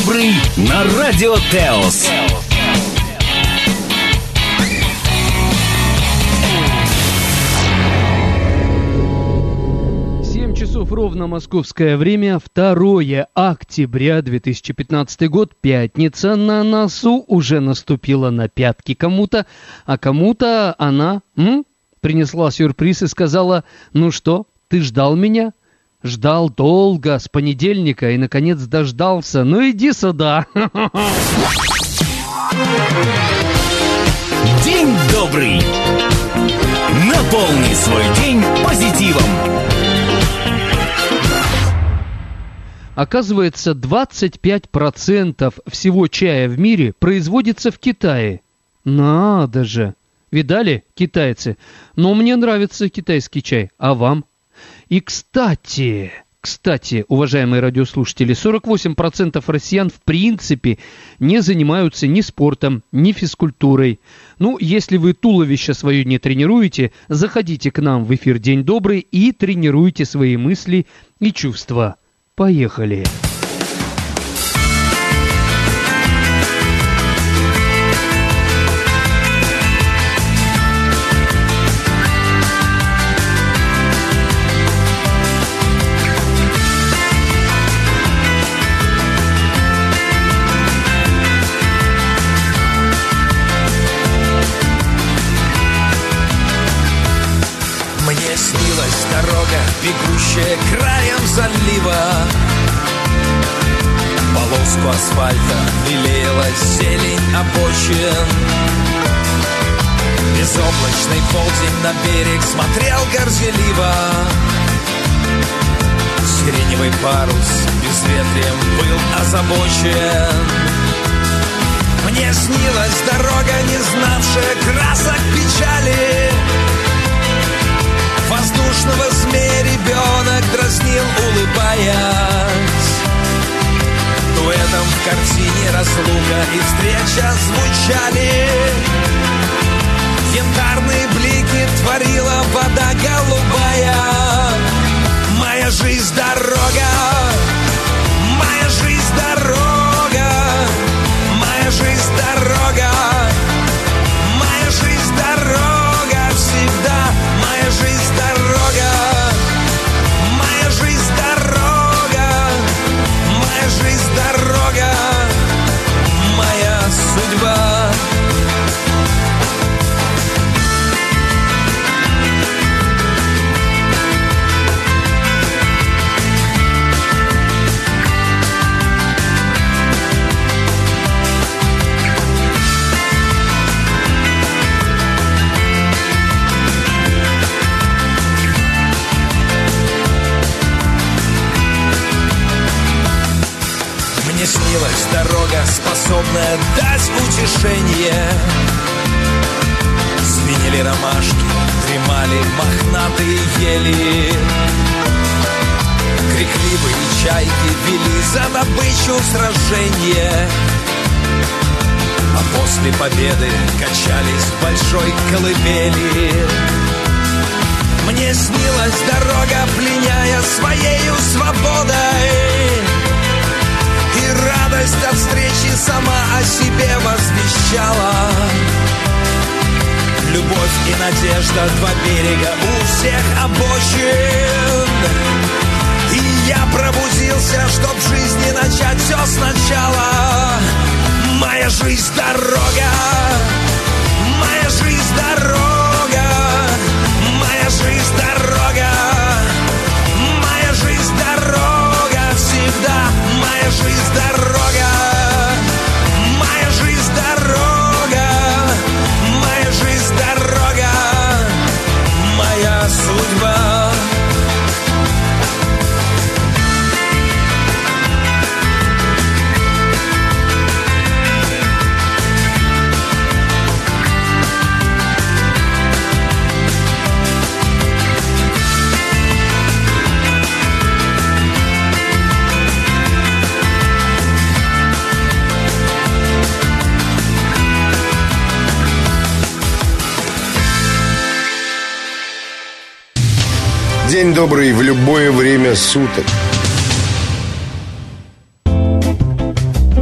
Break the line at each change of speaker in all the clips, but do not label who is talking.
добрый на Радио Теос.
Ровно московское время, 2 октября 2015 год, пятница на носу, уже наступила на пятки кому-то, а кому-то она принесла сюрприз и сказала: ну что, ты ждал меня? Ждал долго, с понедельника, и наконец дождался. Ну иди сюда.
День добрый. Наполни свой день позитивом.
Оказывается, 25% всего чая в мире производится в Китае. Надо же! Видали, китайцы? Но мне нравится китайский чай. А вам? И кстати, уважаемые радиослушатели, 48% россиян в принципе не занимаются ни спортом, ни физкультурой. Ну, если вы туловище свое не тренируете, заходите к нам в эфир «День добрый» и тренируйте свои мысли и чувства. Поехали!
Мне снилась дорога, бегущая краем залива. Полоску асфальта лелеяла зелень обочин. Безоблачный полдень на берег смотрел горделиво. Сиреневый парус безветрием был озабочен. Мне снилась дорога, не знавшая красок печали. Воздушного змея ребенок дразнил, улыбаясь. Дуэтом в картине разлука и встреча звучали. Янтарные блики творила вода голубая. Моя жизнь дорога, моя жизнь дорога, моя жизнь дорога, моя жизнь дорога всегда. Моя жизнь дорога, моя жизнь дорога, моя жизнь дорога, моя судьба. Мне снилась дорога, способная дать утешение. Звенели ромашки, дремали мохнатые ели. Крикливые чайки вели за добычу сражение. А после победы качались в большой колыбели. Мне снилась дорога, пленяя своею свободой. И радость от встречи сама о себе возвещала. Любовь и надежда, два берега у всех обочин. И я пробудился, чтоб в жизни начать все сначала. Моя жизнь дорога, моя жизнь дорога, моя жизнь дорога, моя жизнь дорога всегда. Моя жизнь дорога, моя жизнь дорога, моя жизнь дорога, моя судьба.
День добрый в любое время суток.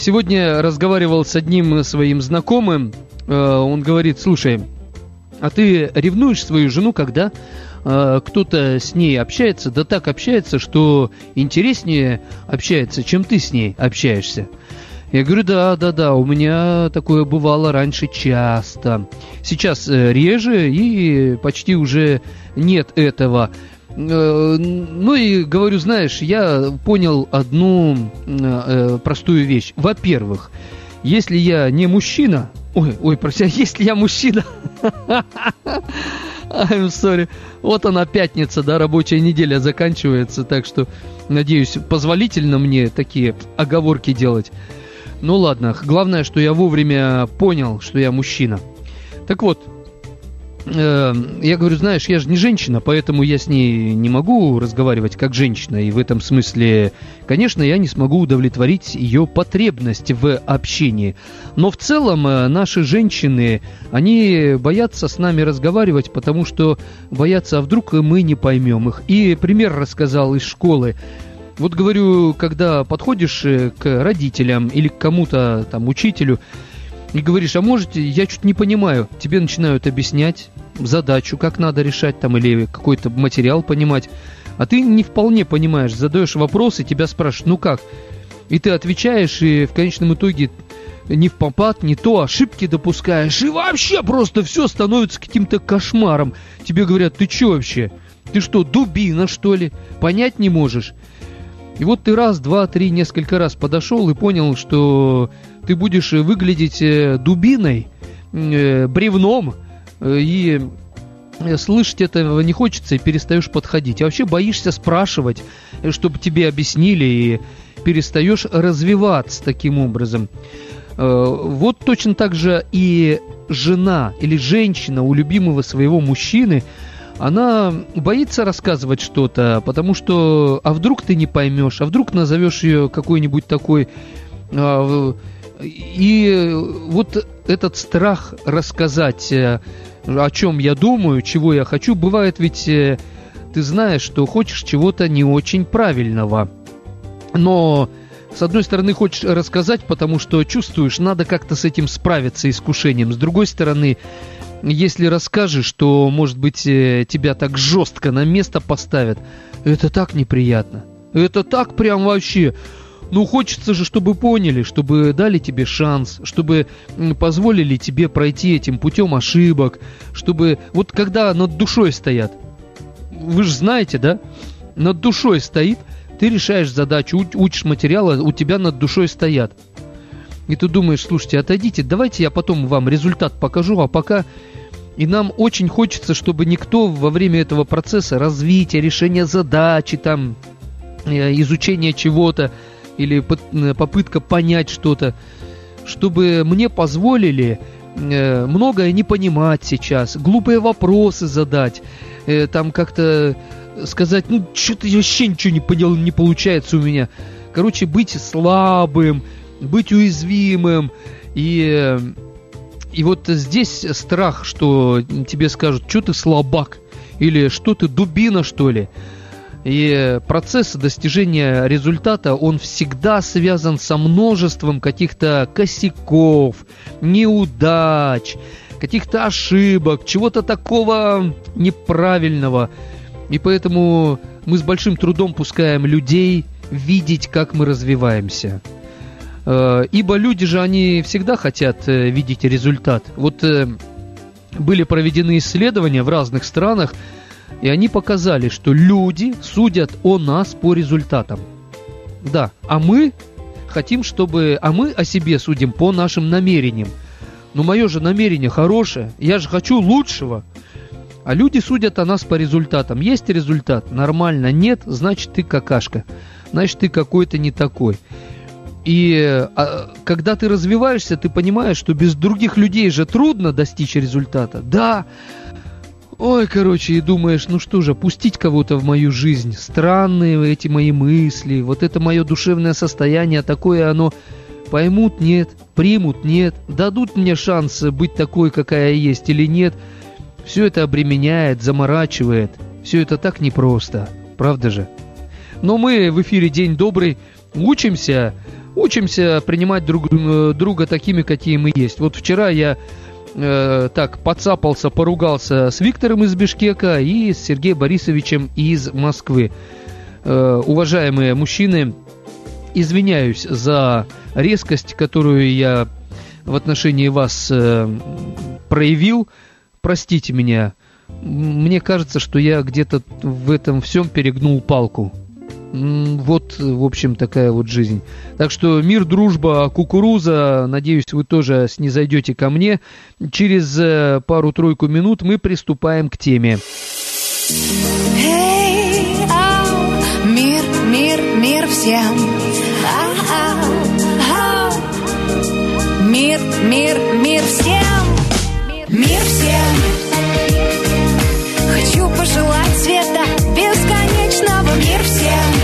Сегодня разговаривал с одним своим знакомым. Он говорит: слушай, а ты ревнуешь свою жену, когда кто-то с ней общается, да так общается, что интереснее общается, чем ты с ней общаешься? Я говорю: да, у меня такое бывало раньше часто. Сейчас реже и почти уже нет этого. Ну и говорю: знаешь, я понял одну простую вещь. Во-первых, если я не мужчина... Прости, если я мужчина... I'm sorry. Вот она, пятница, да, рабочая неделя заканчивается, так что, надеюсь, позволительно мне такие оговорки делать. Ну ладно, главное, что я вовремя понял, что я мужчина. Так вот, я говорю: знаешь, я же не женщина, поэтому я с ней не могу разговаривать как женщина. И в этом смысле, конечно, я не смогу удовлетворить ее потребность в общении. Но в целом наши женщины, они боятся с нами разговаривать, потому что боятся, а вдруг мы не поймем их. И пример рассказал из школы. Вот говорю, когда подходишь к родителям или к кому-то там, учителю, и говоришь: а может, я чуть не понимаю. Тебе начинают объяснять задачу, как надо решать там, или какой-то материал понимать. А ты не вполне понимаешь, задаешь вопросы, тебя спрашивают: ну как? И ты отвечаешь, и в конечном итоге не в попад, не то, ошибки допускаешь. И вообще просто все становится каким-то кошмаром. Тебе говорят: ты что вообще? Ты что, дубина, что ли? Понять не можешь? И вот ты раз, два, три, несколько раз подошел и понял, что ты будешь выглядеть дубиной, бревном, и слышать этого не хочется, и перестаешь подходить. А вообще боишься спрашивать, чтобы тебе объяснили, и перестаешь развиваться таким образом. Вот точно так же и жена или женщина у любимого своего мужчины, она боится рассказывать что-то, потому что, а вдруг ты не поймешь, а вдруг назовешь ее какой-нибудь такой... И вот этот страх рассказать, о чем я думаю, чего я хочу, бывает ведь, ты знаешь, что хочешь чего-то не очень правильного. Но, с одной стороны, хочешь рассказать, потому что чувствуешь, надо как-то с этим справиться, искушением. С другой стороны, если расскажешь, то, может быть, тебя так жестко на место поставят. Это так неприятно. Это так прям вообще... Ну, хочется же, чтобы поняли, чтобы дали тебе шанс, чтобы позволили тебе пройти этим путем ошибок, чтобы... Вот когда над душой стоят, вы же знаете, да? Над душой стоит, ты решаешь задачу, учишь материалы, у тебя над душой стоят. И ты думаешь: слушайте, отойдите, давайте я потом вам результат покажу, а пока... И нам очень хочется, чтобы никто во время этого процесса развития, решения задачи, там, изучения чего-то, или попытка понять что-то, чтобы мне позволили многое не понимать сейчас, глупые вопросы задать, там как-то сказать: ну, что-то вообще ничего не понял, не получается у меня. Короче, быть слабым, быть уязвимым. И вот здесь страх, что тебе скажут: что ты слабак, или что ты дубина, что ли. И процесс достижения результата, он всегда связан со множеством каких-то косяков, неудач, каких-то ошибок, чего-то такого неправильного. И поэтому мы с большим трудом пускаем людей видеть, как мы развиваемся. Ибо люди же, они всегда хотят видеть результат. Вот были проведены исследования в разных странах, и они показали, что люди судят о нас по результатам. Да, а мы хотим, чтобы... А мы о себе судим по нашим намерениям. Но мое же намерение хорошее, я же хочу лучшего. А люди судят о нас по результатам. Есть результат? Нормально. Нет? Значит, ты какашка. Значит, ты какой-то не такой. И когда ты развиваешься, ты понимаешь, что без других людей же трудно достичь результата. Да. Ой, короче, и думаешь: ну что же, пустить кого-то в мою жизнь. Странные эти мои мысли, вот это мое душевное состояние, такое оно. Поймут — нет, примут — нет, дадут мне шанс быть такой, какая я есть, или нет. Все это обременяет, заморачивает. Все это так непросто, правда же? Но мы в эфире «День добрый» учимся Учимся принимать друг друга такими, какие мы есть. Вот вчера я так подцапался, поругался с Виктором из Бишкека и с Сергеем Борисовичем из Москвы. Уважаемые мужчины, извиняюсь за резкость, которую я в отношении вас проявил. Простите меня. Мне кажется, что я где-то в этом всем перегнул палку. Вот, в общем, такая вот жизнь. Так что мир, дружба, кукуруза. Надеюсь, вы тоже снизойдете ко мне. Через пару-тройку минут мы приступаем к теме.
Мир, мир, мир всем. Мир, мир, мир всем. Мир всем. Хочу пожелать света бесконечного. Мир всем.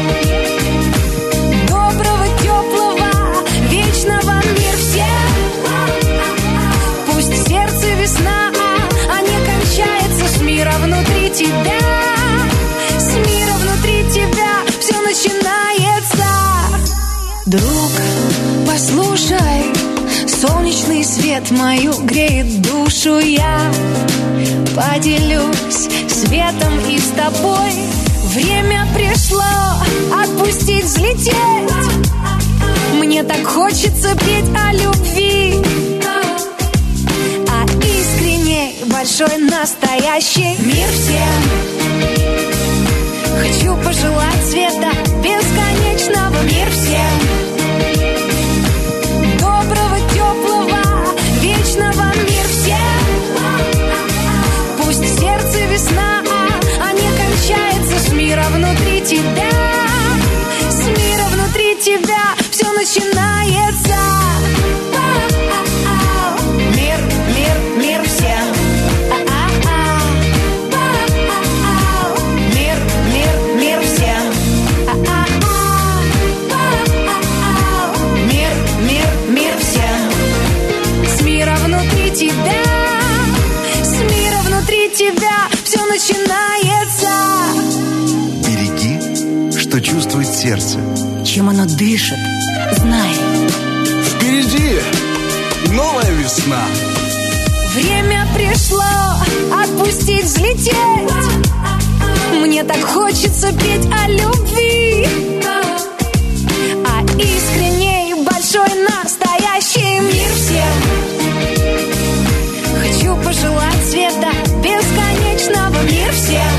Доброго, теплого, вечного. Мир всем. Пусть в сердце весна, а не кончается с мира внутри тебя. С мира внутри тебя все начинается. Друг, послушай, солнечный свет мою греет душу. Я поделюсь светом и с тобой. Время пришло отпустить, взлететь. Мне так хочется петь о любви, а искренней, большой, настоящий. Мир всем. Хочу пожелать света бесконечного. Мир всем. Доброго, теплого, вечного. Мир всем. Пусть в сердце весна, а не кончается с мира внутри тебя. С мира внутри тебя все начинается. Мир, мир, мир всем. Мир, мир, мир всем. Мир, мир, мир всем. С мира внутри тебя. С мира внутри тебя все начинается.
Береги, что чувствует сердце.
Чем оно дышит, знай.
Впереди новая весна.
Время пришло отпустить, взлететь. Мне так хочется петь о любви, а искренней, большой, настоящий. Мир всем. Хочу пожелать света бесконечного. Мир всем.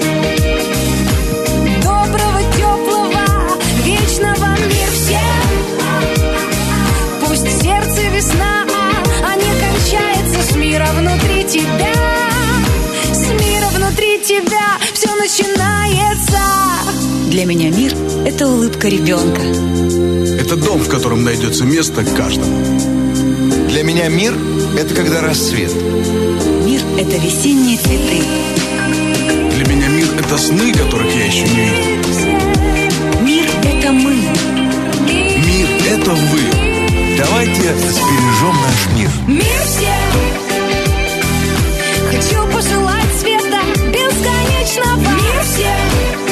Доброго, теплого, вечного. Мир всем. Пусть в сердце весна, а не кончается с мира внутри тебя. С мира внутри тебя все начинается. Для меня мир — это улыбка ребенка.
Это дом, в котором найдется место каждому.
Для меня мир – это когда рассвет.
Мир — это весенние цветы.
Для меня мир – это сны, которых я еще не видел.
Мир — это мы.
Мир – это вы.
Давайте сбережем наш мир.
Мир всем. Хочу пожелать света бесконечного. Мир всем.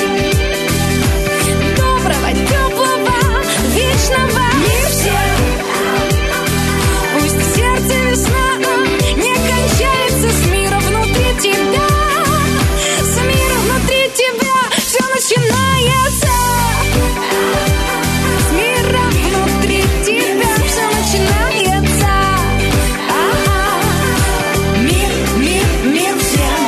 Доброго, теплого, вечного. Мир всем. Пусть в сердце весна не кончается с мира внутри тебя. С мира внутри тебя все начинается. С мира внутри тебя все начинается. Мир, мир, мир всем.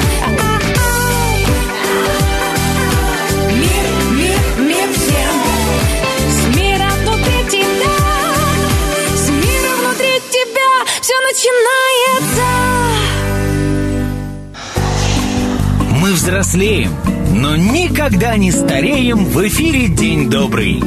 Мир, мир, мир всем. С мира внутри тебя. С мира внутри тебя все начинается.
Мы взрослеем, но никогда не стареем. В эфире «День добрый».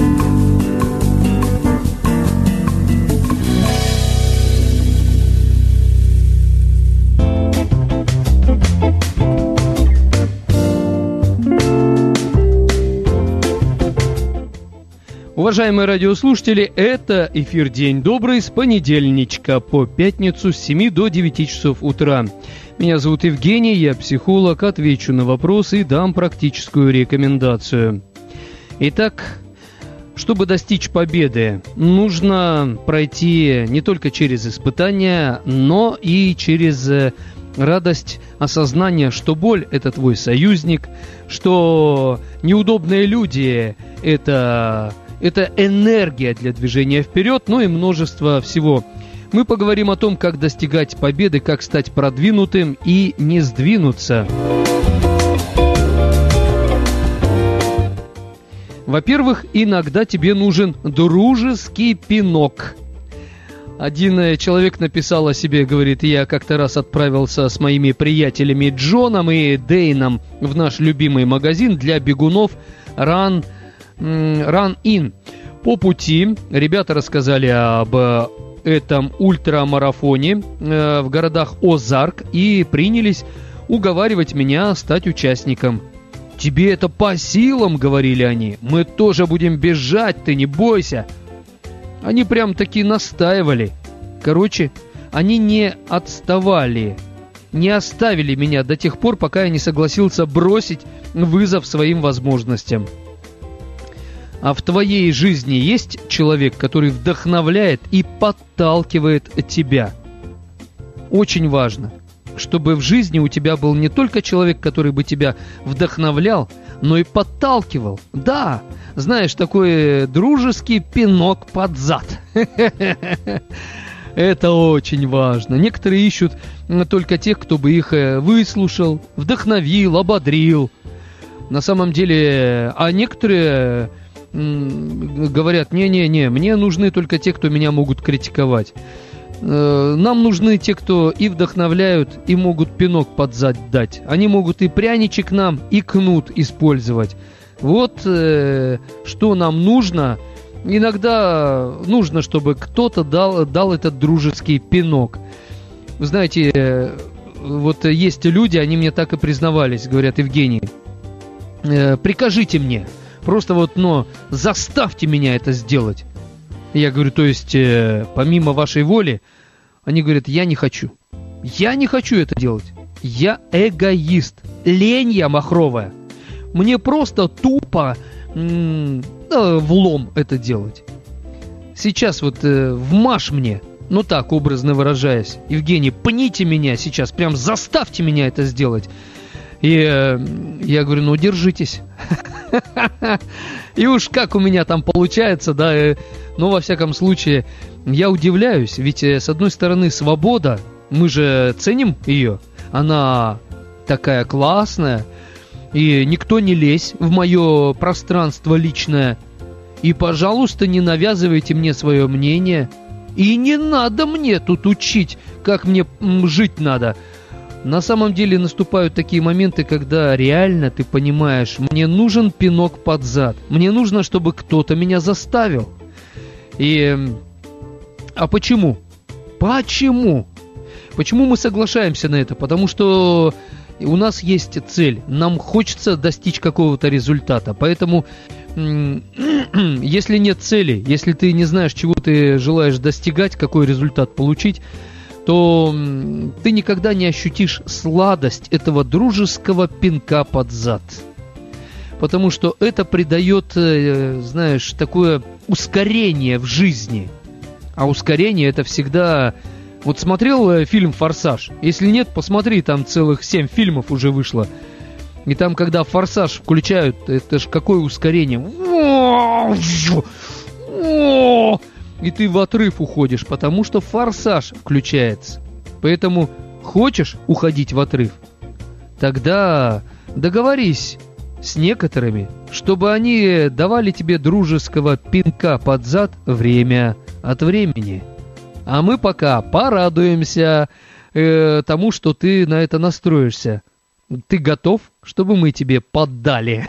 Уважаемые радиослушатели, это эфир «День добрый» с понедельничка по пятницу с 7 до 9 часов утра. Меня зовут Евгений, я психолог, отвечу на вопросы и дам практическую рекомендацию. Итак, Чтобы достичь победы, нужно пройти не только через испытания, но и через радость осознания, что боль – это твой союзник, что неудобные люди – это энергия для движения вперед, ну и множество всего. Мы поговорим о том, как достигать победы, как стать продвинутым и не сдвинуться. Во-первых, иногда тебе нужен дружеский пинок. Один человек написал о себе, говорит: я как-то раз отправился с моими приятелями Джоном и Дейном в наш любимый магазин для бегунов Run In. По пути ребята рассказали об этом ультрамарафоне в городах Озарк и принялись уговаривать меня стать участником. «Тебе это по силам», — говорили они, — «мы тоже будем бежать, ты не бойся». Они прям таки настаивали. Короче, они не отставали, не оставили меня до тех пор, пока я не согласился бросить вызов своим возможностям. А в твоей жизни есть человек, который вдохновляет и подталкивает тебя? Очень важно, чтобы в жизни у тебя был не только человек, который бы тебя вдохновлял, но и подталкивал. Да, знаешь, такой дружеский пинок под зад. Это очень важно. Некоторые ищут только тех, кто бы их выслушал, вдохновил, ободрил. На самом деле, а некоторые говорят: не-не-не, мне нужны только те, кто меня могут критиковать. Нам нужны те, кто и вдохновляют, и могут пинок под зад дать. Они могут и пряничек нам, и кнут использовать. Вот что нам нужно. Иногда нужно, чтобы кто-то дал этот дружеский пинок. Вы знаете, вот есть люди, они мне так и признавались, говорят: Евгений, прикажите мне, просто вот, но заставьте меня это сделать. Я говорю: то есть, помимо вашей воли? Они говорят: я не хочу. Я не хочу это делать. Я эгоист. Лень я махровая. Мне просто тупо влом это делать. Сейчас вот вмажь мне, ну так, образно выражаясь: Евгений, пните меня сейчас, прям заставьте меня это сделать. И я говорю: ну держитесь. И уж как у меня там получается, да, но во всяком случае я удивляюсь, ведь с одной стороны свобода, мы же ценим ее, она такая классная, и никто не лезь в мое пространство личное, и, пожалуйста, не навязывайте мне свое мнение, и не надо мне тут учить, как мне жить надо. На самом деле наступают такие моменты, когда реально ты понимаешь: мне нужен пинок под зад, мне нужно, чтобы кто-то меня заставил. А почему? Почему? Почему мы соглашаемся на это? Потому что у нас есть цель, нам хочется достичь какого-то результата, поэтому если нет цели, если ты не знаешь, чего ты желаешь достигать, какой результат получить, то ты никогда не ощутишь сладость этого дружеского пинка под зад. Потому что это придает, знаешь, такое ускорение в жизни. А ускорение это всегда... Вот смотрел фильм «Форсаж»? Если нет, посмотри, там целых 7 фильмов уже вышло. И там, когда «Форсаж» включают, это ж какое ускорение. И ты в отрыв уходишь, потому что «Форсаж» включается. Поэтому хочешь уходить в отрыв? Тогда договорись с некоторыми, чтобы они давали тебе дружеского пинка под зад время от времени. А мы пока порадуемся тому, что ты на это настроишься. Ты готов, чтобы мы тебе поддали?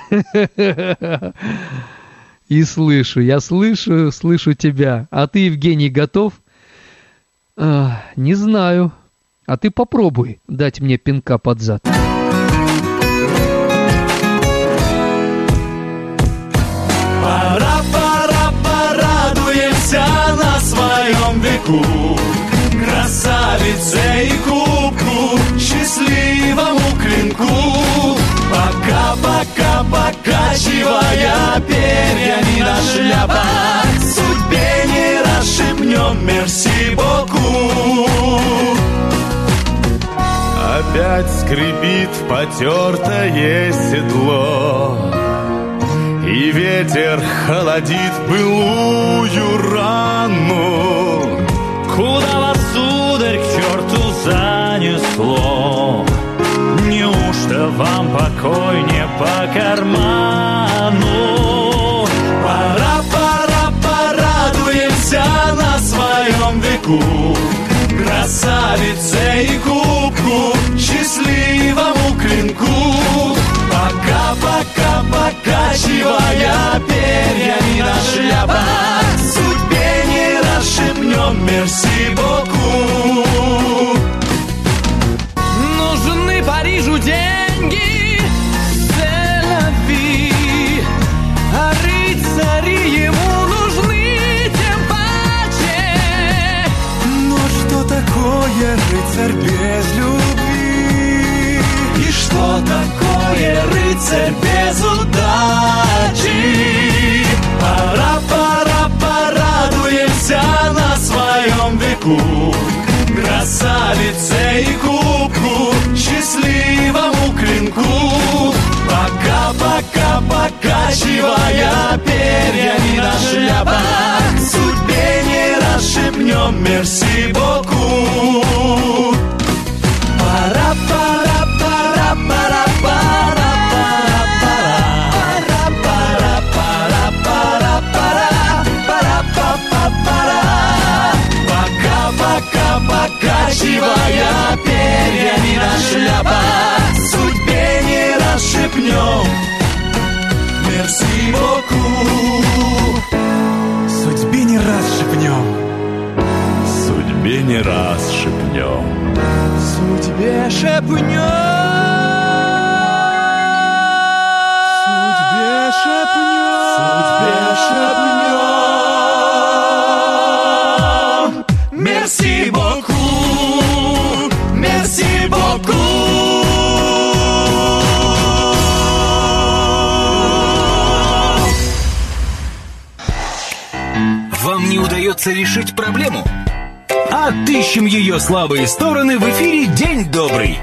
И я слышу тебя. А ты, Евгений, готов? Не знаю. А ты попробуй дать мне пинка под зад.
Пора, порадуемся на своем веку, красавице и кубку, счастливому клинку. Пока покачивая перьями на шляпах. Судьбе не расшибнем мерси боку. Опять скрипит потертое седло, и ветер холодит былую рану. Куда вас, сударь, к черту занесло? Неужто вам покой не по карману? Пора, пора, порадуемся на своем веку, красавице и кубку, счастливому клинку. Пока, пока, покачивая перьями на шляпах, судьбе не расшибнем мерси боку. Нужны Парижу деньги, селяви, а рыцари ему нужны тем паче. Но что такое рыцарь без любви? И что такое рыцарь без удачи? Пора, пора, порадуемся на своем веку, красавице и кубку, счастливому клинку. Пока, пока, покачивая перьями на шляпах, судьбе не расшибнем мерси боку. Пора, пора, пора, пора, пора, пора, пора, пора, пора, пора, пора, пора, пора. Пока, пока, покачивая перьями на шляпах, судьбе не расшибнем мерси боку. Судьбе не расшибнем, судьбе не расшибнем, судьбе шепнем, судьбе шепнем, судьбе шепнем. Мерси боку, мерси боку.
Вам не удается решить проблему? Отыщем ее слабые стороны в эфире «День добрый».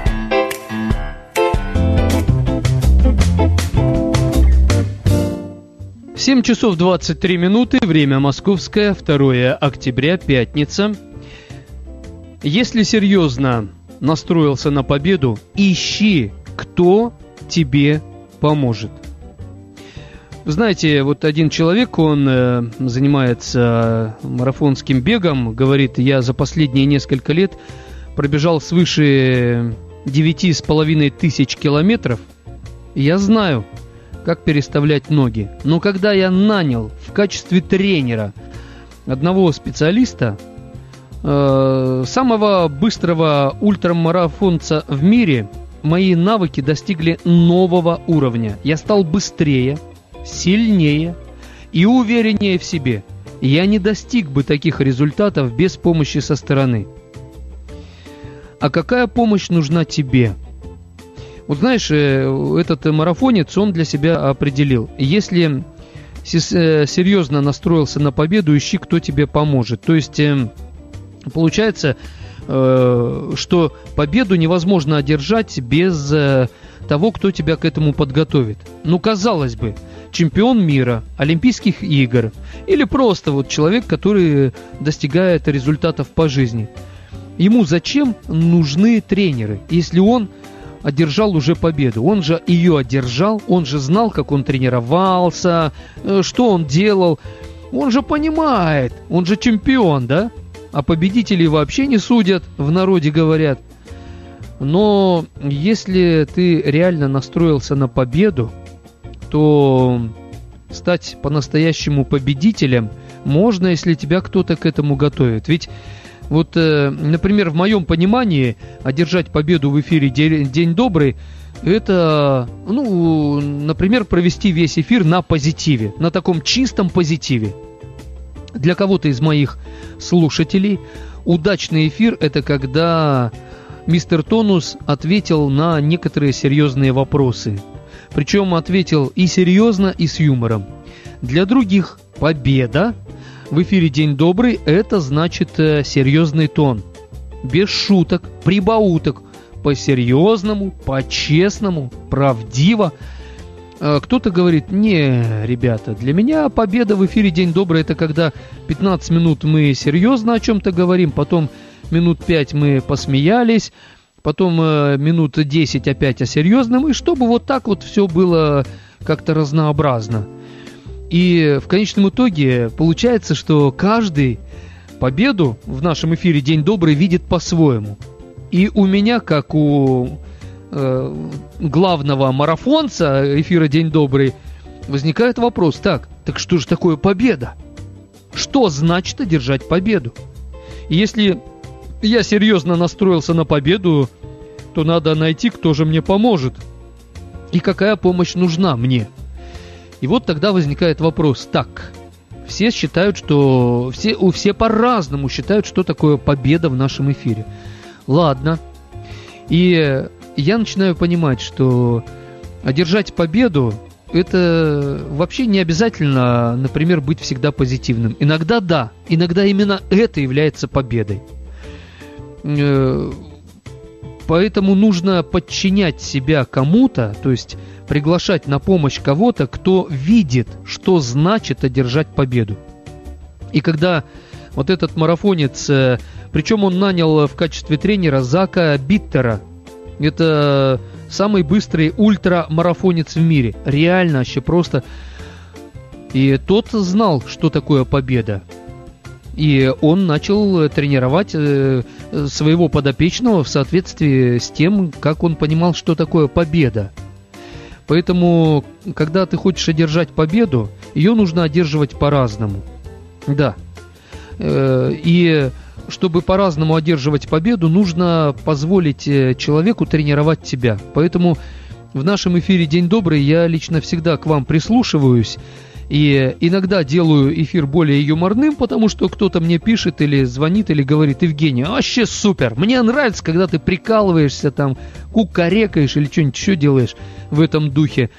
Семь часов 23 минуты, время московское, 2 октября, пятница. Если серьезно настроился на победу, ищи, кто тебе поможет. Знаете, вот один человек, он занимается марафонским бегом, говорит, я за последние несколько лет пробежал свыше 9,5 тысяч километров, и я знаю, как переставлять ноги. Но когда я нанял в качестве тренера одного специалиста, самого быстрого ультрамарафонца в мире, мои навыки достигли нового уровня. Я стал быстрее, сильнее и увереннее в себе. Я не достиг бы таких результатов без помощи со стороны. А какая помощь нужна тебе? Вот знаешь, этот марафонец, он для себя определил. Если серьезно настроился на победу, ищи, кто тебе поможет. То есть получается, что победу невозможно одержать без того, кто тебя к этому подготовит. Ну, казалось бы, чемпион мира, Олимпийских игр, или просто вот человек, который достигает результатов по жизни. Ему зачем нужны тренеры, если он одержал уже победу? Он же ее одержал, он же знал, как он тренировался, что он делал. Он же понимает, он же чемпион, да? А победителей вообще не судят, в народе говорят. Но если ты реально настроился на победу, то стать по-настоящему победителем можно, если тебя кто-то к этому готовит. Ведь вот, например, в моем понимании, одержать победу в эфире «День добрый» — это, ну, например, провести весь эфир на позитиве, на таком чистом позитиве. Для кого-то из моих слушателей удачный эфир — это когда мистер Тонус ответил на некоторые серьезные вопросы. Причем ответил и серьезно, и с юмором. Для других победа в эфире «День добрый» — это значит серьезный тон. Без шуток, прибауток, по-серьезному, по-честному, правдиво. Кто-то говорит: не, ребята, для меня победа в эфире «День добрый» — это когда 15 минут мы серьезно о чем-то говорим, потом минут 5 мы посмеялись, потом минут 10 опять о серьезном, и чтобы вот так вот все было как-то разнообразно. И в конечном итоге получается, что каждый победу в нашем эфире «День добрый» видит по-своему. И у меня, как у главного марафонца эфира «День добрый», возникает вопрос: так что же такое победа? Что значит одержать победу? И если я серьезно настроился на победу, то надо найти, кто же мне поможет и какая помощь нужна мне. И вот тогда возникает вопрос: так, все считают, что все по-разному считают, что такое победа в нашем эфире. Ладно. И я начинаю понимать, что одержать победу — это вообще не обязательно, например, быть всегда позитивным. Иногда да, иногда именно это является победой. Поэтому нужно подчинять себя кому-то, то есть приглашать на помощь кого-то, кто видит, что значит одержать победу. И когда вот этот марафонец, причем он нанял в качестве тренера Зака Биттера, это самый быстрый ультрамарафонец в мире, реально вообще просто. И тот знал, что такое победа. И он начал тренировать своего подопечного в соответствии с тем, как он понимал, что такое победа. Поэтому, когда ты хочешь одержать победу, ее нужно одерживать по-разному. Да. И чтобы по-разному одерживать победу, нужно позволить человеку тренировать тебя. Поэтому в нашем эфире «День добрый» я лично всегда к вам прислушиваюсь. И иногда делаю эфир более юморным, потому что кто-то мне пишет или звонит, или говорит: Евгений, вообще супер, мне нравится, когда ты прикалываешься, там, кукарекаешь или что-нибудь еще делаешь в этом духе.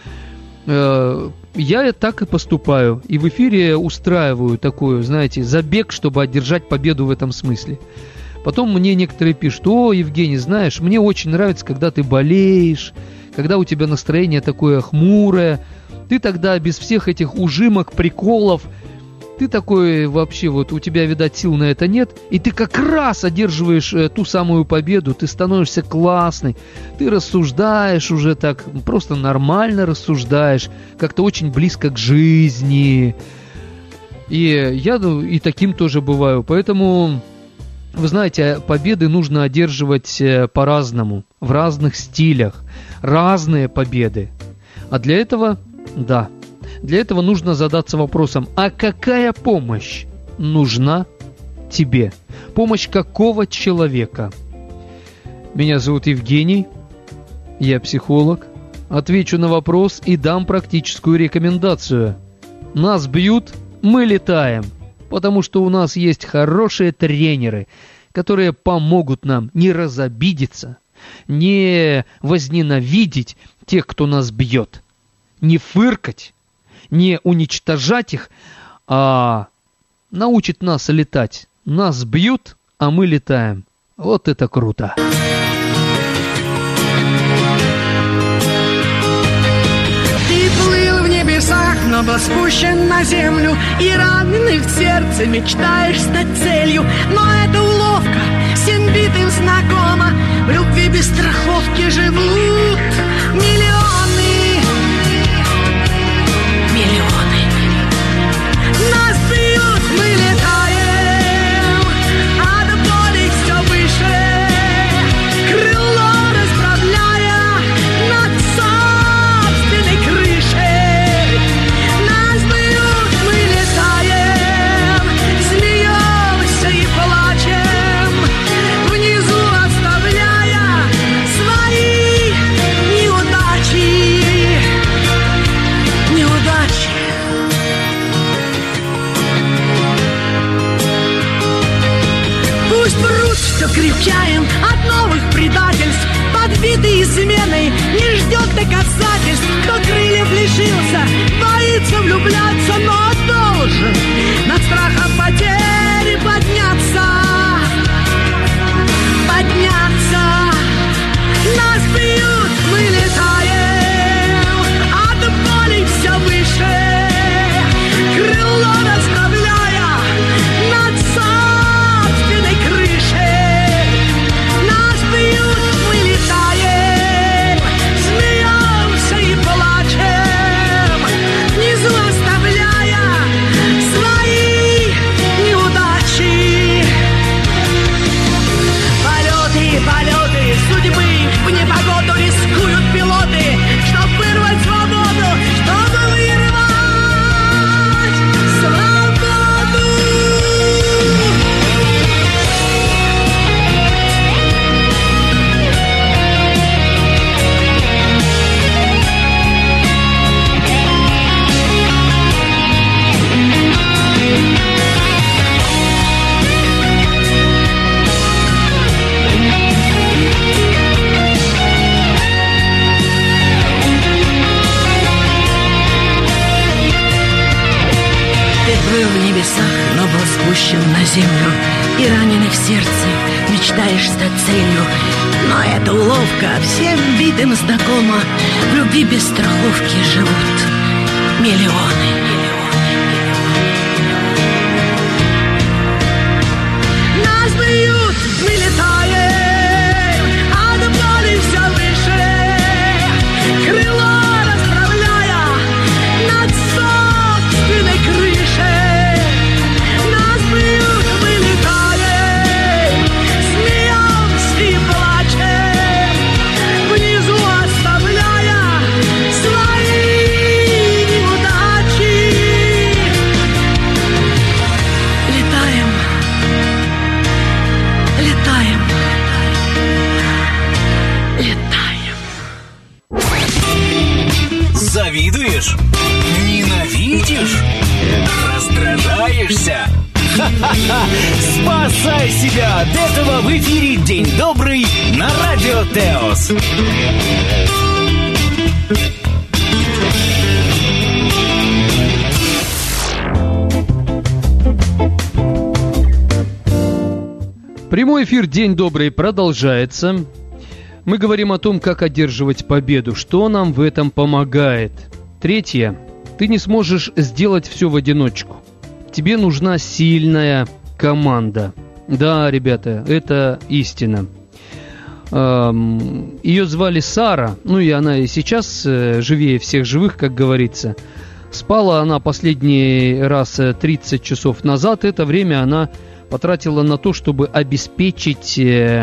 Я так и поступаю. И в эфире устраиваю такой, знаете, забег, чтобы одержать победу в этом смысле. Потом мне некоторые пишут: о, Евгений, знаешь, мне очень нравится, когда ты болеешь, когда у тебя настроение такое хмурое. Ты тогда без всех этих ужимок, приколов, ты такой вообще, вот у тебя, видать, сил на это нет, и ты как раз одерживаешь ту самую победу, ты становишься классный, ты рассуждаешь уже так, просто нормально рассуждаешь, как-то очень близко к жизни. И я и таким тоже бываю, поэтому, вы знаете, победы нужно одерживать по-разному, в разных стилях, разные победы. А для этого... Да, для этого нужно задаться вопросом: а какая помощь нужна тебе? Помощь какого человека? Меня зовут Евгений, я психолог. Отвечу на вопрос и дам практическую рекомендацию. Нас бьют, мы летаем, потому что у нас есть хорошие тренеры, которые помогут нам не разобидеться, не возненавидеть тех, кто нас бьет. Не фыркать, не уничтожать их, а научит нас летать. Нас бьют, а мы летаем. Вот это круто.
Ты плыл в небесах, но был спущен на землю, и раненый в сердце мечтаешь стать целью. Но это уловка, всем битым знакома. В любви без страховки живут миллионы. Нас бьют, мы летаем, а до боли все выше, крыло расправляя над собственной крышей. Нас бьют, мы летаем, смеемся и плачем, внизу оставляя свои неудачи. Пусть врут, что крепчаем от новых предательств, подбитый изменой не ждет доказательств. Кто крыльев лишился, боится влюбляться, но должен над страхом потери подняться. Подняться. Нас бьют, мы летаем, от боли все выше, крыло расправляя над собственной крышей. Нас бьют, мы летаем, смеемся и плачем, внизу оставляя свои неудачи. Полеты судьбы в непогоду рискуют пилоты, чтоб вырвать свободу, чтобы вырвать свободу. Был в небесах, но был спущен на землю, и раненый в сердце мечтаешь стать целью. Но это уловка, всем видим знакома. В любви без страховки живут миллионы. Нас бьют, мы летаем, от боли все выше, крыло расправляя над собственной крышей. Нас бьют, мы летаем, смеемся и плачем, внизу оставляя свои неудачи. Летаем, летаем, летаем.
Завидуешь? Ненавидишь? Раздражаешься? Ха-ха-ха! Спасай себя от этого в эфире «День добрый» на Радио Теос.
Прямой эфир «День добрый» продолжается. Мы говорим о том, как одерживать победу, что нам в этом помогает. Третье. Ты не сможешь сделать все в одиночку. Тебе нужна сильная команда. Да, ребята, это истина. Ее звали Сара, ну и она и сейчас живее всех живых, как говорится. Спала она последний раз 30 часов назад. Это время она потратила на то, чтобы обеспечить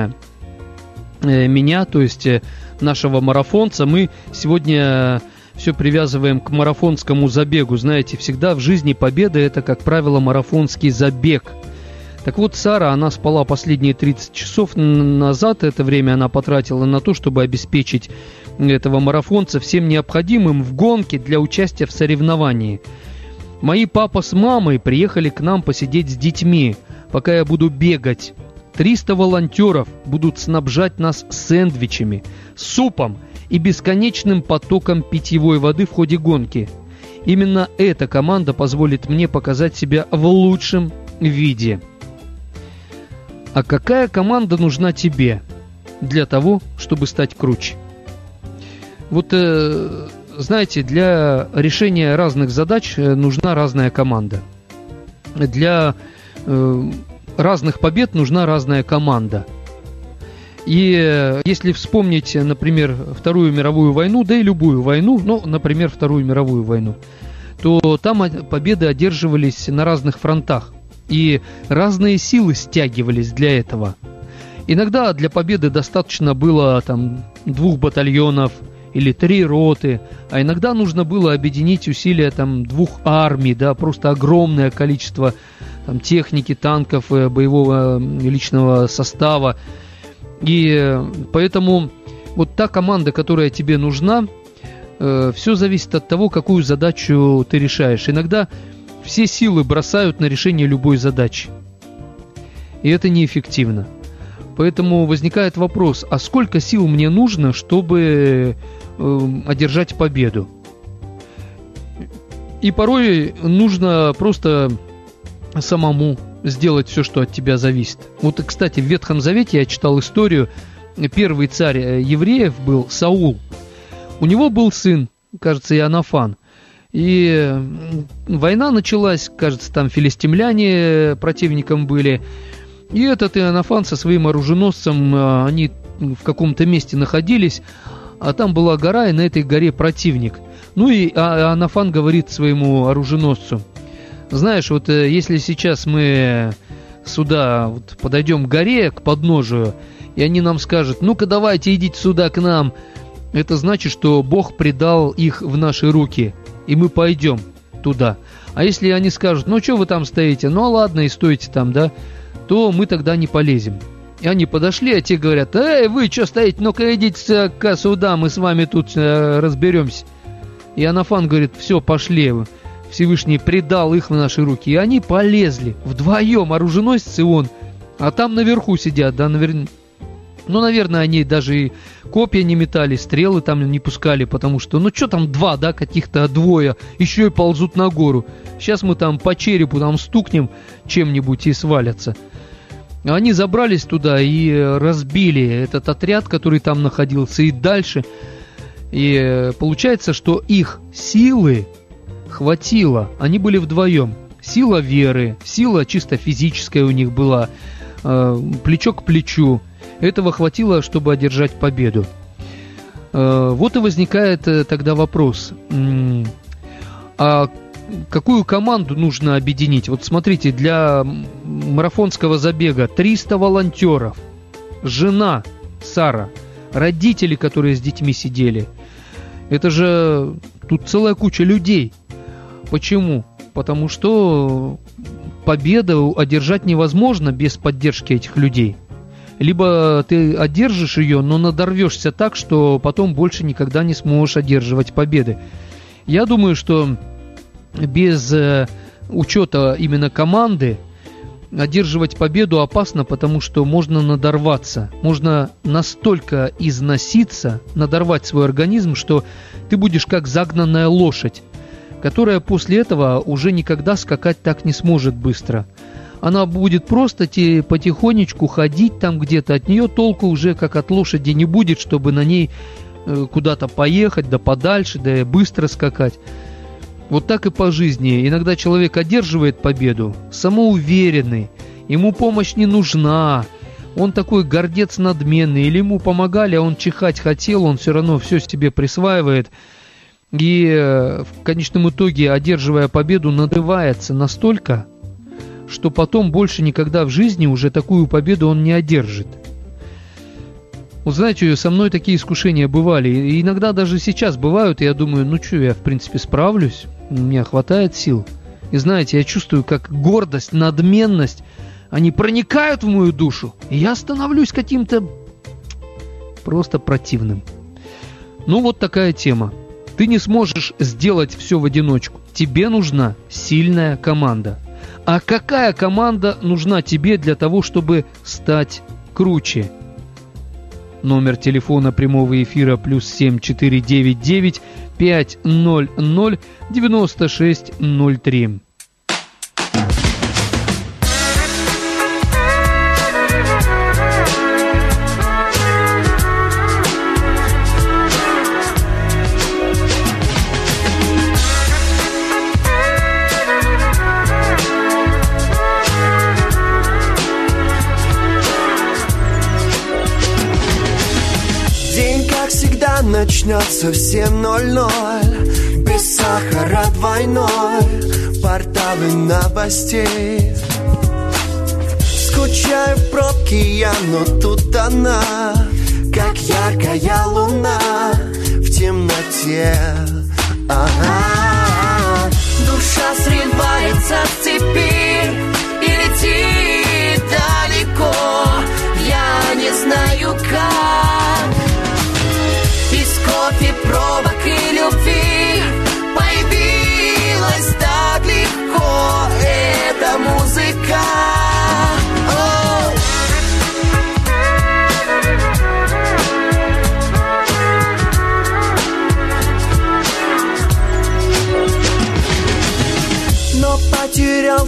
меня, то есть нашего марафонца. Мы сегодня все привязываем к марафонскому забегу. Знаете, всегда в жизни победа — это, как правило, марафонский забег. Так вот, Сара, она спала последние 30 часов назад. Это время она потратила на то, чтобы обеспечить этого марафонца всем необходимым в гонке для участия в соревновании. Мои папа с мамой приехали к нам посидеть с детьми, пока я буду бегать. 300 волонтеров будут снабжать нас сэндвичами, супом и бесконечным потоком питьевой воды в ходе гонки. Именно эта команда позволит мне показать себя в лучшем виде. А какая команда нужна тебе для того, чтобы стать круче? Вот, знаете, для решения разных задач нужна разная команда. Для разных побед нужна разная команда. И если вспомнить, например, Вторую мировую войну, да и любую войну, ну, например, Вторую мировую войну, то там победы одерживались на разных фронтах. И разные силы стягивались для этого. Иногда для победы достаточно было там 2 батальонов или 3 роты, а иногда нужно было объединить усилия там 2 армий, да, просто огромное количество там техники, танков, боевого личного состава. И поэтому вот та команда, которая тебе нужна, все зависит от того, какую задачу ты решаешь. Иногда все силы бросают на решение любой задачи, и это неэффективно. Поэтому возникает вопрос, а сколько сил мне нужно, чтобы одержать победу? И порой нужно просто самому сделать все, что от тебя зависит. Вот, кстати, в Ветхом Завете я читал историю. Первый царь евреев был Саул. У него был сын, кажется, Иоаннафан. И война началась, кажется, там филистимляне противником были. И этот Иоаннафан со своим оруженосцем, они в каком-то месте находились, а там была гора, и на этой горе противник. Ну и Иоаннафан говорит своему оруженосцу: знаешь, вот если сейчас мы сюда вот подойдем к горе, к подножию, и они нам скажут: ну-ка давайте идите сюда к нам, это значит, что Бог предал их в наши руки, и мы пойдем туда. А если они скажут: ну что вы там стоите, ну ладно и стойте там, да, то мы тогда не полезем. И они подошли, а те говорят: эй, вы что стоите, ну-ка идите-ка сюда, мы с вами тут разберемся. И Иоаннафан говорит: все, пошли, Всевышний предал их в наши руки. И они полезли вдвоем, оруженосец и он. А там наверху сидят, да, ну, наверное, они даже и копья не метали, стрелы там не пускали, потому что, ну, что там два, да, каких-то двое, еще и ползут на гору. Сейчас мы там по черепу там стукнем чем-нибудь и свалятся. Они забрались туда и разбили этот отряд, который там находился, и дальше. И получается, что их силы хватило, они были вдвоем. Сила веры, сила чисто физическая у них была, плечо к плечу. Этого хватило, чтобы одержать победу. Вот и возникает тогда вопрос: а какую команду нужно объединить? Вот смотрите, для марафонского забега 300 волонтеров, жена Сара, родители, которые с детьми сидели. Это же тут целая куча людей. Почему? Потому что победу одержать невозможно без поддержки этих людей. Либо ты одержишь ее, но надорвешься так, что потом больше никогда не сможешь одерживать победы. Я думаю, что без учета именно команды одерживать победу опасно, потому что можно надорваться. Можно настолько износиться, надорвать свой организм, что ты будешь как загнанная лошадь, которая после этого уже никогда скакать так не сможет быстро. Она будет просто потихонечку ходить там где-то, от нее толку уже как от лошади не будет, чтобы на ней куда-то поехать, да подальше, да быстро скакать. Вот так и по жизни. Иногда человек одерживает победу, самоуверенный, ему помощь не нужна, он такой гордец надменный, или ему помогали, а он чихать хотел, он все равно все себе присваивает. И в конечном итоге, одерживая победу, надрывается настолько, что потом больше никогда в жизни уже такую победу он не одержит. Вот знаете, со мной такие искушения бывали, и иногда даже сейчас бывают, и я думаю, ну что, я в принципе справлюсь, у меня хватает сил. И знаете, я чувствую, как гордость, надменность, они проникают в мою душу, и я становлюсь каким-то просто противным. Ну вот такая тема. Ты не сможешь сделать все в одиночку, тебе нужна сильная команда. А какая команда нужна тебе для того, чтобы стать круче? Номер телефона прямого эфира +7 499 500 9603.
Начнется в 7:00, без сахара двойной, порталы новостей. Скучаю в пробке я, но тут она, как яркая луна в темноте. Ага. Душа срывается с цепи и летит далеко, я не знаю как. Кофе, пробок и любви появилась так легко эта музыка.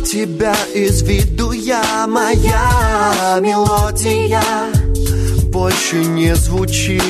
тебя из виду я, моя мелодия больше не звучит.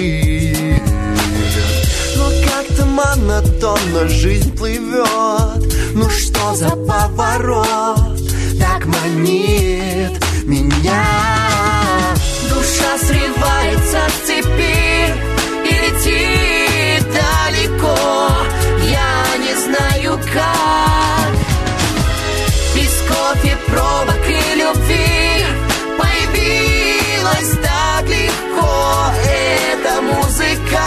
Но как-то монотонно жизнь плывет. Ну что за поворот так манит меня? Душа срывается с цепи и летит далеко. Я не знаю как. Без кофе, пробок и любви появилась так легко эта музыка.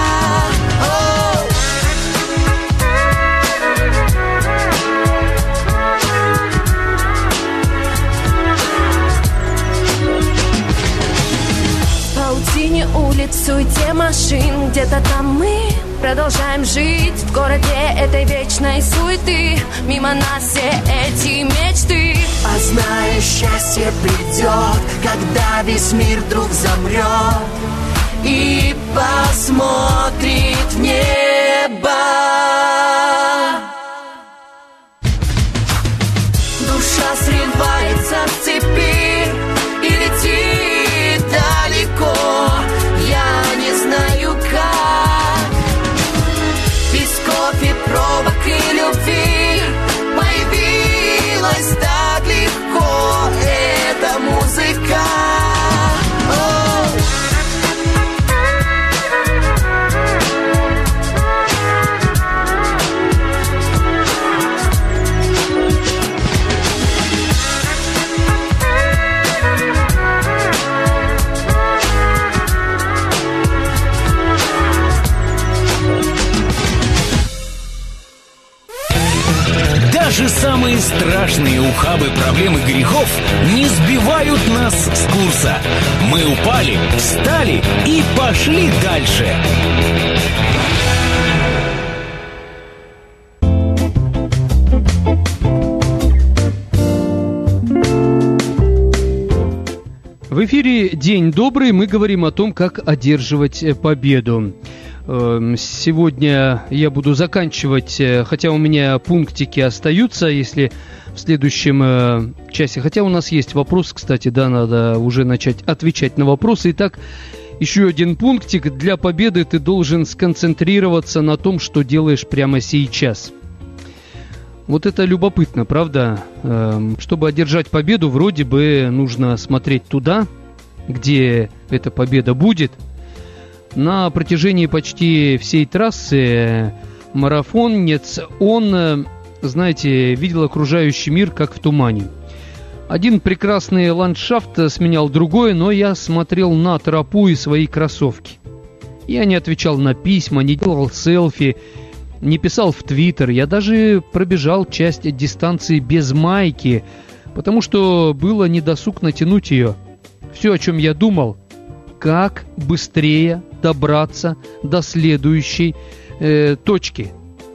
Улиц, суете машин, где-то там мы продолжаем жить в городе этой вечной суеты. Мимо нас все эти мечты. А знаешь, счастье придет, когда весь мир вдруг замрет и посмотрит в небо. Душа срывается с цепи и летит далеко. Я не знаю как. Без кофе, пробок и любви появилась так легко эта музыка.
Даже самые страшные ухабы проблем и грехов не сбивают нас с курса. Мы упали, встали и пошли дальше.
В эфире «День добрый». Мы говорим о том, как одерживать победу. Сегодня я буду заканчивать, хотя у меня пунктики остаются, если в следующем часе. Хотя у нас есть вопрос, кстати, да, надо уже начать отвечать на вопросы. Итак, еще один пунктик. Для победы ты должен сконцентрироваться на том, что делаешь прямо сейчас. Вот это любопытно, правда? Чтобы одержать победу, вроде бы нужно смотреть туда, где эта победа будет. На протяжении почти всей трассы марафонец, он, знаете, видел окружающий мир как в тумане. Один прекрасный ландшафт сменял другой, но я смотрел на тропу и свои кроссовки. Я не отвечал на письма, не делал селфи, не писал в Твиттер. Я даже пробежал часть дистанции без майки, потому что было недосуг натянуть ее. Все, о чем я думал, как быстрее добраться до следующей точки.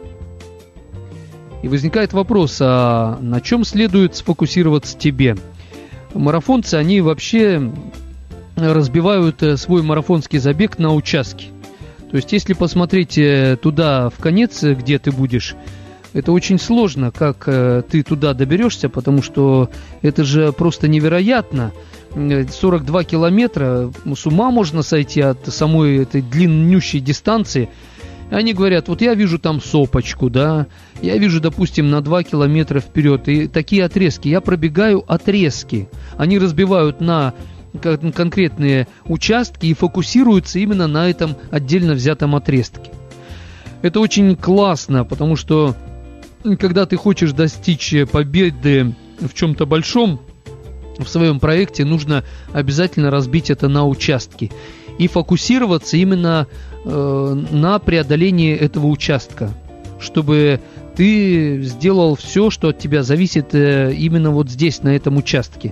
И возникает вопрос, а на чем следует сфокусироваться тебе? Марафонцы, они вообще разбивают свой марафонский забег на участки. То есть, если посмотреть туда в конец, где ты будешь, это очень сложно, как ты туда доберешься, потому что это же просто невероятно. 42 километра, с ума можно сойти от самой этой длиннющей дистанции. Они говорят, вот я вижу там сопочку, да, я вижу, допустим, на 2 километра вперед, и такие отрезки, я пробегаю отрезки. Они разбивают на конкретные участки и фокусируются именно на этом отдельно взятом отрезке. Это очень классно, потому что когда ты хочешь достичь победы в чем-то большом, в своем проекте, нужно обязательно разбить это на участки и фокусироваться именно на преодолении этого участка, чтобы ты сделал все, что от тебя зависит именно вот здесь, на этом участке.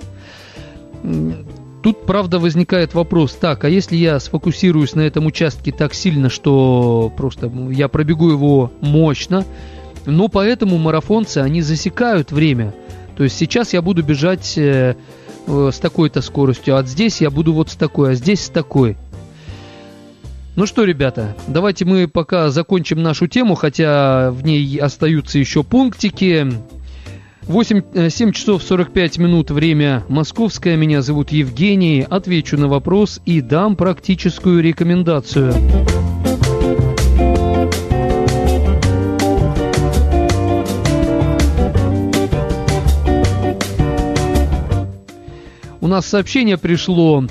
Тут, правда, возникает вопрос, так, а если я сфокусируюсь на этом участке так сильно, что просто я пробегу его мощно, но поэтому марафонцы, они засекают время. То есть сейчас я буду бежать с такой-то скоростью, а здесь я буду вот с такой, а здесь с такой. Ну что, ребята, давайте мы пока закончим нашу тему, хотя в ней остаются еще пунктики. 7 часов 45 минут, время московское. Меня зовут Евгений. Отвечу на вопрос и дам практическую рекомендацию. У нас сообщение пришло.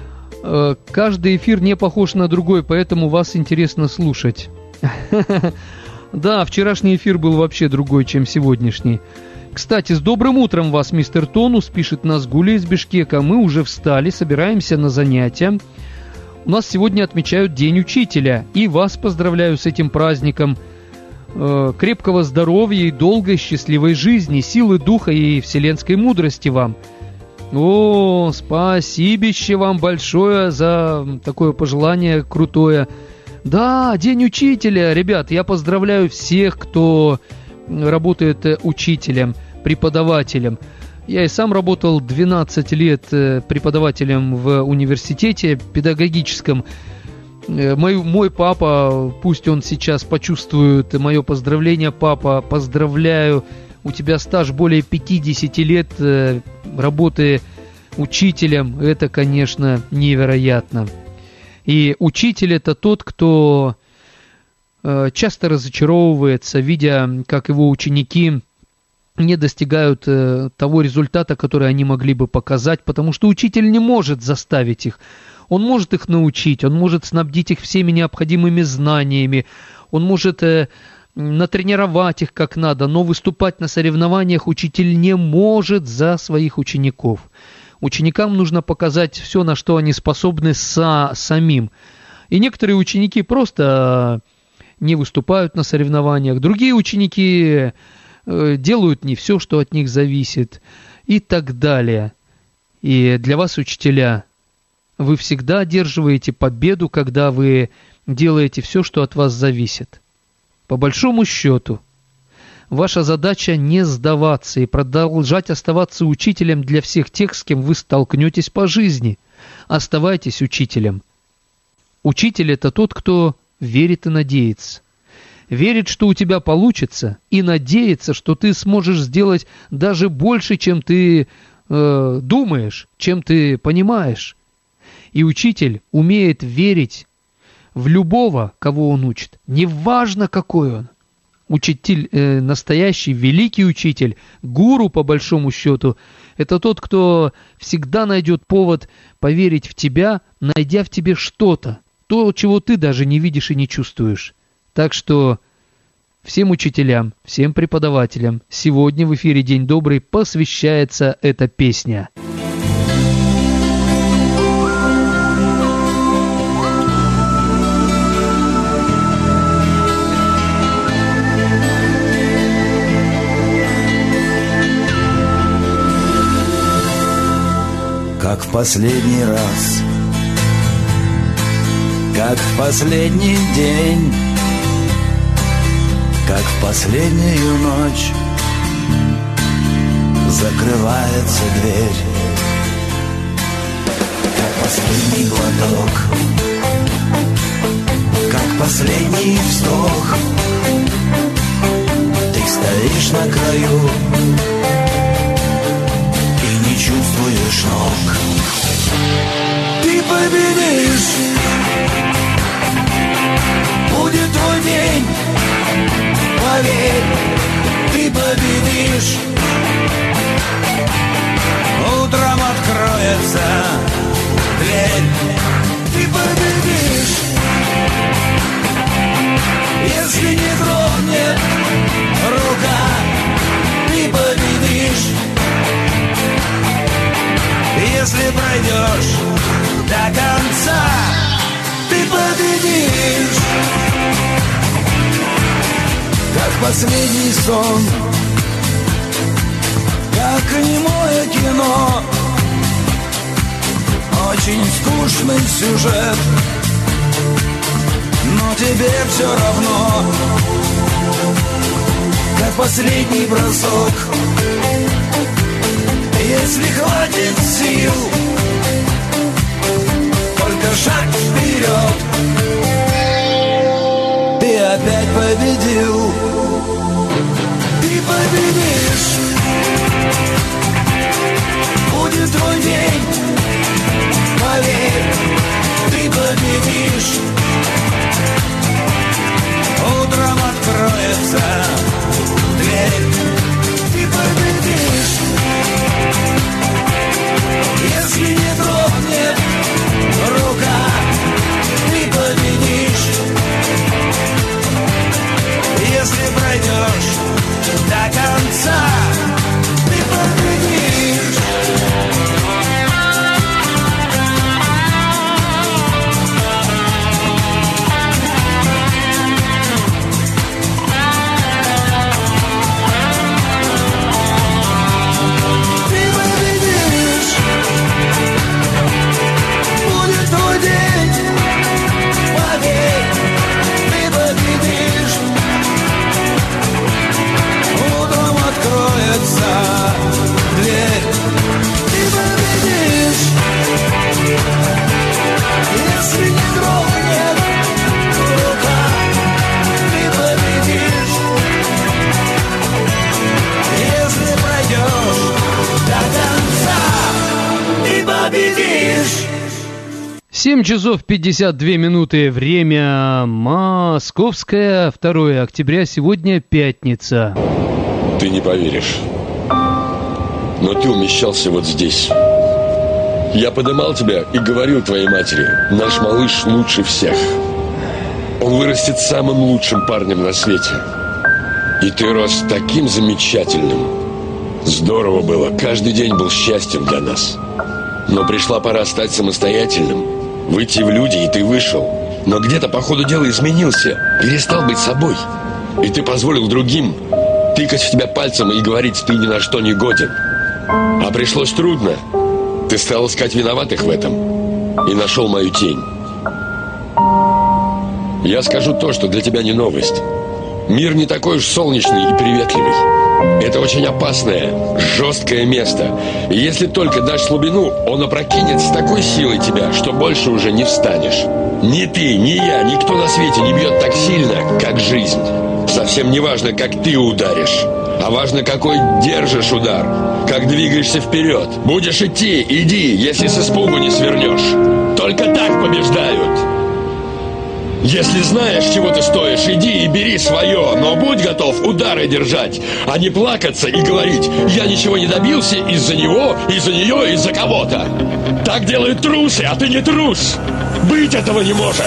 Каждый эфир не похож на другой, поэтому вас интересно слушать. Да, вчерашний эфир был вообще другой, чем сегодняшний. Кстати, с добрым утром вас, мистер Тонус, пишет нас Гуля из Бишкека. Мы уже встали, собираемся на занятия. У нас сегодня отмечают День Учителя. И вас поздравляю с этим праздником. Крепкого здоровья и долгой счастливой жизни, силы духа и вселенской мудрости вам. О, спасибище вам большое за такое пожелание крутое. Да, День Учителя. Ребят, я поздравляю всех, кто работает учителем, преподавателем. Я и сам работал 12 лет преподавателем в университете педагогическом. Мой папа, пусть он сейчас почувствует мое поздравление. Папа, поздравляю, у тебя стаж более 50 лет работы учителем. Это, конечно, невероятно. И учитель — это тот, кто часто разочаровывается, видя, как его ученики не достигают того результата, который они могли бы показать, потому что учитель не может заставить их. Он может их научить, он может снабдить их всеми необходимыми знаниями, он может натренировать их как надо, но выступать на соревнованиях учитель не может за своих учеников. Ученикам нужно показать все, на что они способны самим. И некоторые ученики просто не выступают на соревнованиях, другие ученики делают не все, что от них зависит, и так далее. И для вас, учителя, вы всегда одерживаете победу, когда вы делаете все, что от вас зависит. По большому счету, ваша задача не сдаваться и продолжать оставаться учителем для всех тех, с кем вы столкнетесь по жизни. Оставайтесь учителем. Учитель — это тот, кто верит и надеется. Верит, что у тебя получится, и надеется, что ты сможешь сделать даже больше, чем ты думаешь, чем ты понимаешь. И учитель умеет верить в любого, кого он учит. Неважно, какой он. Учитель, настоящий великий учитель, гуру по большому счету, это тот, кто всегда найдет повод поверить в тебя, найдя в тебе что-то, то, чего ты даже не видишь и не чувствуешь. Так что всем учителям, всем преподавателям сегодня в эфире «День добрый» посвящается эта песня.
Как в последний раз, как в последний день, как в последнюю ночь закрывается дверь, как последний глоток, как последний вздох. Ты стоишь на краю и не чувствуешь ног. Ты победишь, будет твой день, поверь, ты победишь. Утром откроется дверь, ты победишь. Если не дрогнет рука, ты победишь. Если пройдешь до конца, ты победишь. Как последний сон, как немое кино, очень скучный сюжет, но тебе все равно. Как последний бросок, если хватит сил, только шаг вперед, ты опять победил. Ты победишь.
7 часов 52 минуты, время московское, 2 октября, сегодня пятница.
Ты не поверишь, но ты умещался вот здесь. Я подымал тебя и говорил твоей матери: наш малыш лучше всех. Он вырастет самым лучшим парнем на свете. И ты рос таким замечательным. Здорово было, каждый день был счастьем для нас. Но пришла пора стать самостоятельным, выйти в люди, и ты вышел. Но где-то по ходу дела изменился, перестал быть собой. И ты позволил другим тыкать в тебя пальцем и говорить: ты ни на что не годен. А пришлось трудно. Ты стал искать виноватых в этом и нашел мою тень. Я скажу то, что для тебя не новость. Мир не такой уж солнечный и приветливый. Это очень опасное, жесткое место. И если только дашь слабину, он опрокинет с такой силой тебя, что больше уже не встанешь. Ни ты, ни я, никто на свете не бьет так сильно, как жизнь. Совсем не важно, как ты ударишь, а важно, какой держишь удар, как двигаешься вперед. Будешь идти, иди, если с испугу не свернешь. Только так побеждают. Если знаешь, чего ты стоишь, иди и бери свое, но будь готов удары держать, а не плакаться и говорить: я ничего не добился из-за него, из-за нее, из-за кого-то. Так делают трусы, а ты не трус. Быть этого не может.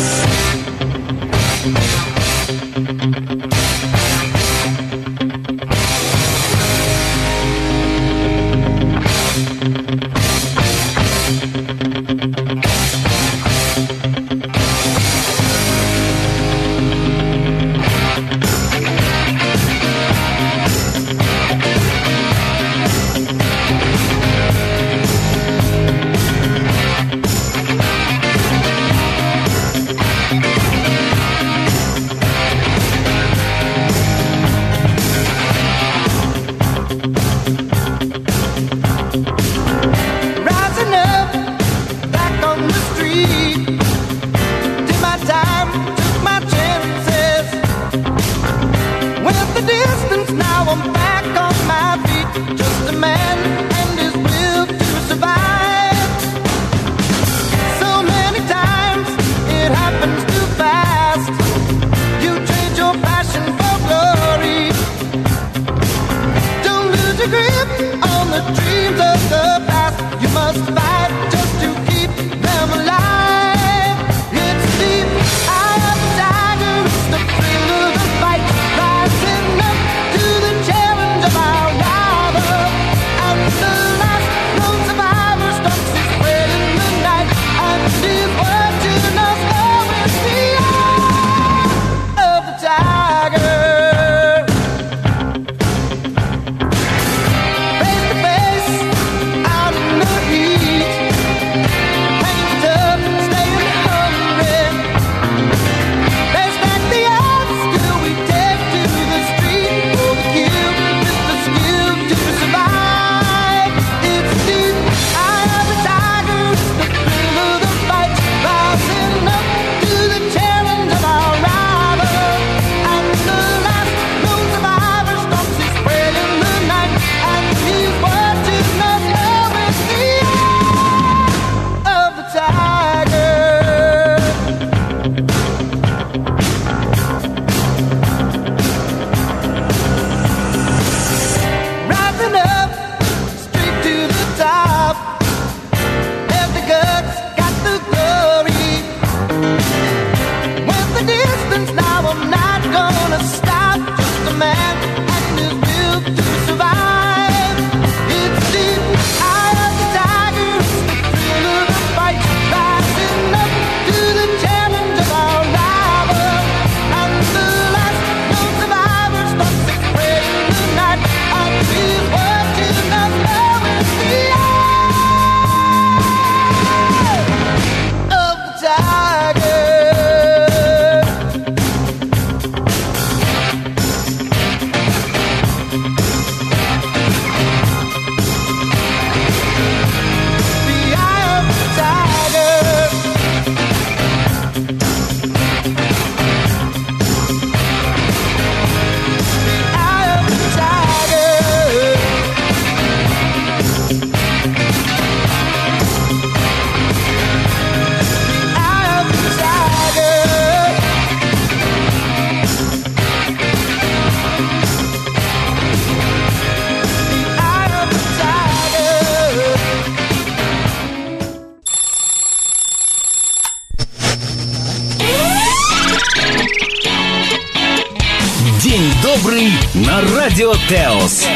добрый на Радио Теос.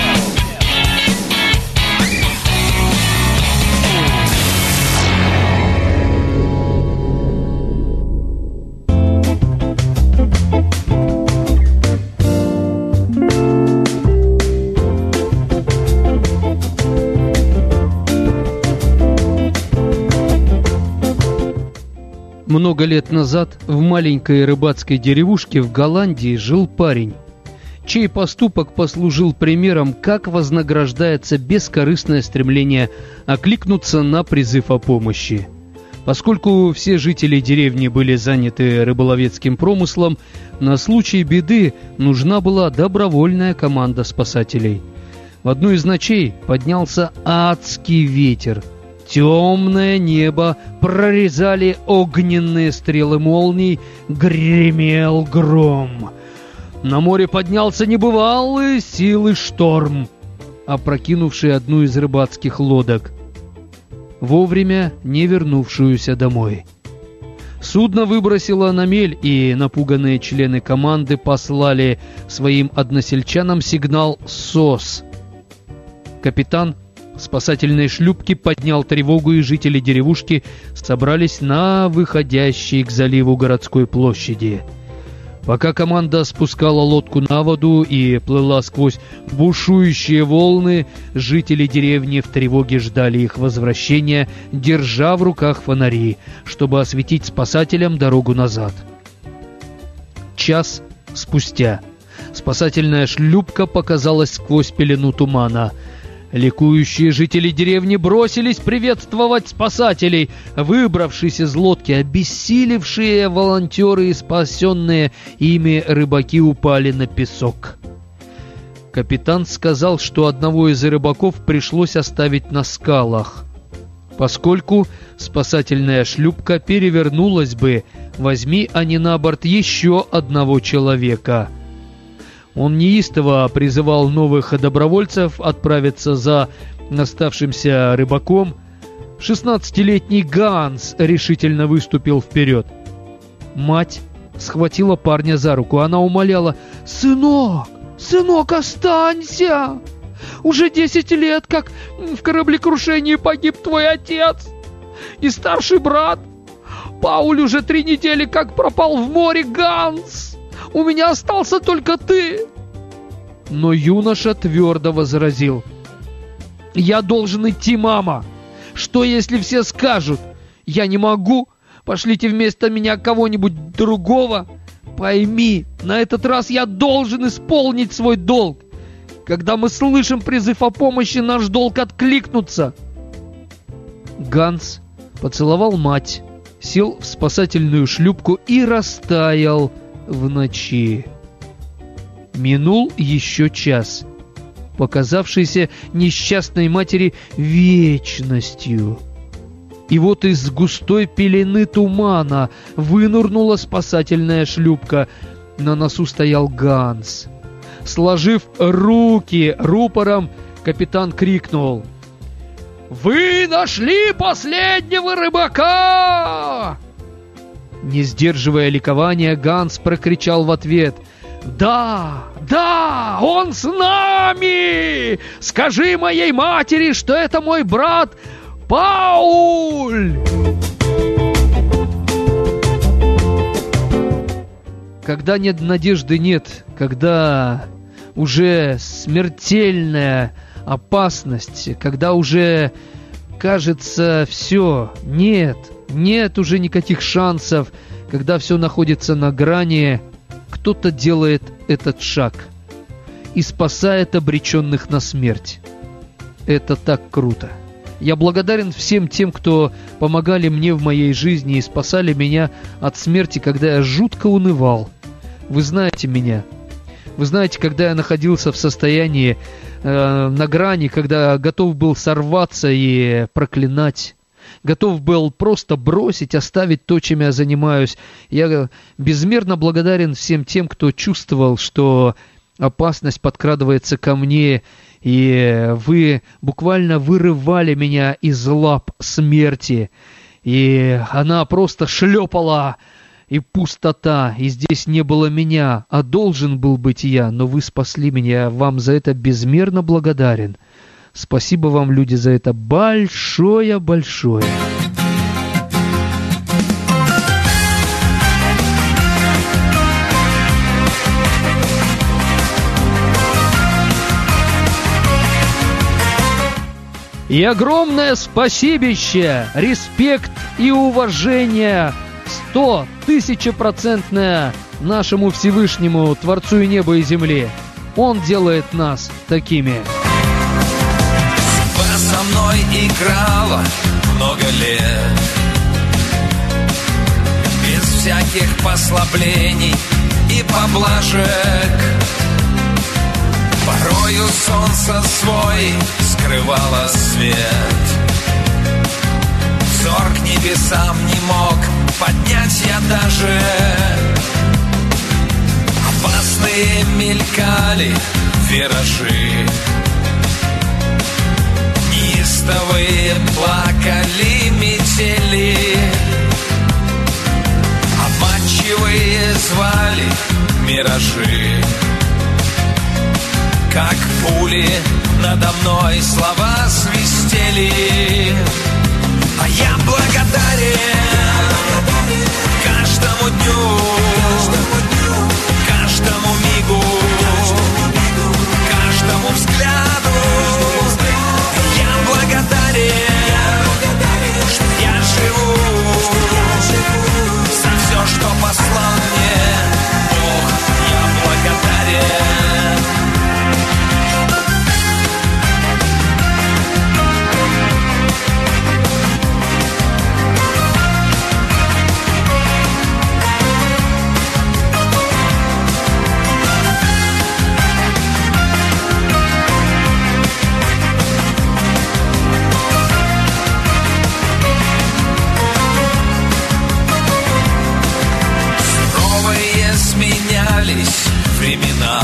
Много лет назад в маленькой рыбацкой деревушке в Голландии жил парень, чей поступок послужил примером, как вознаграждается бескорыстное стремление окликнуться на призыв о помощи. Поскольку все жители деревни были заняты рыболовецким промыслом, на случай беды нужна была добровольная команда спасателей. В одну из ночей поднялся адский ветер. Темное небо прорезали огненные стрелы молний, гремел гром. На море поднялся небывалый силы шторм, опрокинувший одну из рыбацких лодок, вовремя не вернувшуюся домой. Судно выбросило на мель, и напуганные члены команды послали своим односельчанам сигнал «СОС». Капитан спасательной шлюпки поднял тревогу, и жители деревушки собрались на выходящей к заливу городской площади. Пока команда спускала лодку на воду и плыла сквозь бушующие волны, жители деревни в тревоге ждали их возвращения, держа в руках фонари, чтобы осветить спасателям дорогу назад. Час спустя спасательная шлюпка показалась сквозь пелену тумана. Ликующие жители деревни бросились приветствовать спасателей. Выбравшись из лодки, обессилевшие волонтеры и спасенные ими рыбаки упали на песок. Капитан сказал, что одного из рыбаков пришлось оставить на скалах, поскольку спасательная шлюпка перевернулась бы, возьми они на борт еще одного человека. Он неистово призывал новых добровольцев отправиться за оставшимся рыбаком. 16-летний Ганс решительно выступил вперед. Мать схватила парня за руку. Она умоляла: «Сынок, сынок, останься! Уже 10 лет, как в кораблекрушении погиб твой отец. И старший брат Пауль уже 3 недели как пропал в море. Ганс! У меня остался только ты!» Но юноша твердо возразил: «Я должен идти, мама! Что, если все скажут? Я не могу! Пошлите вместо меня кого-нибудь другого! Пойми, на этот раз я должен исполнить свой долг! Когда мы слышим призыв о помощи, наш долг откликнуться!» Ганс поцеловал мать, сел в спасательную шлюпку и растаял в ночи. Минул еще час, показавшийся несчастной матери вечностью. И вот из густой пелены тумана вынырнула спасательная шлюпка. На носу стоял Ганс. Сложив руки рупором, капитан крикнул: «Вы нашли последнего рыбака!» Не сдерживая ликования, Ганс прокричал в ответ: «Да, да, он с нами! Скажи моей матери, что это мой брат Пауль!» Когда нет надежды, нет, когда уже смертельная опасность, когда уже кажется все, нет уже никаких шансов, когда все находится на грани, кто-то делает этот шаг и спасает обреченных на смерть. Это так круто. Я благодарен всем тем, кто помогали мне в моей жизни и спасали меня от смерти, когда я жутко унывал. Вы знаете меня. Вы знаете, когда я находился в состоянии на грани, когда готов был сорваться и проклинать, готов был просто бросить, оставить то, чем я занимаюсь. Я безмерно благодарен всем тем, кто чувствовал, что опасность подкрадывается ко мне, и вы буквально вырывали меня из лап смерти, и она просто шлепала и пустота, и здесь не было меня, а должен был быть я, но вы спасли меня, я вам за это безмерно благодарен. Спасибо вам, люди, за это большое-большое. И огромное спасибище, респект и уважение 100-1000% нашему Всевышнему, Творцу и неба и земли. Он делает нас такими.
Судьба со мной играла много лет, без всяких послаблений и поблажек. Порою солнце свой скрывало свет, взор к небесам не мог поднять я даже. Опасные мелькали виражи, неистовые плакали метели, обманчивые звали миражи. Как пули надо мной слова свистели, а я благодарен каждому дню, каждому мигу, каждому взгляду. Я благодарен, что я живу, за все, что послал мне Бог. Я благодарен. Времена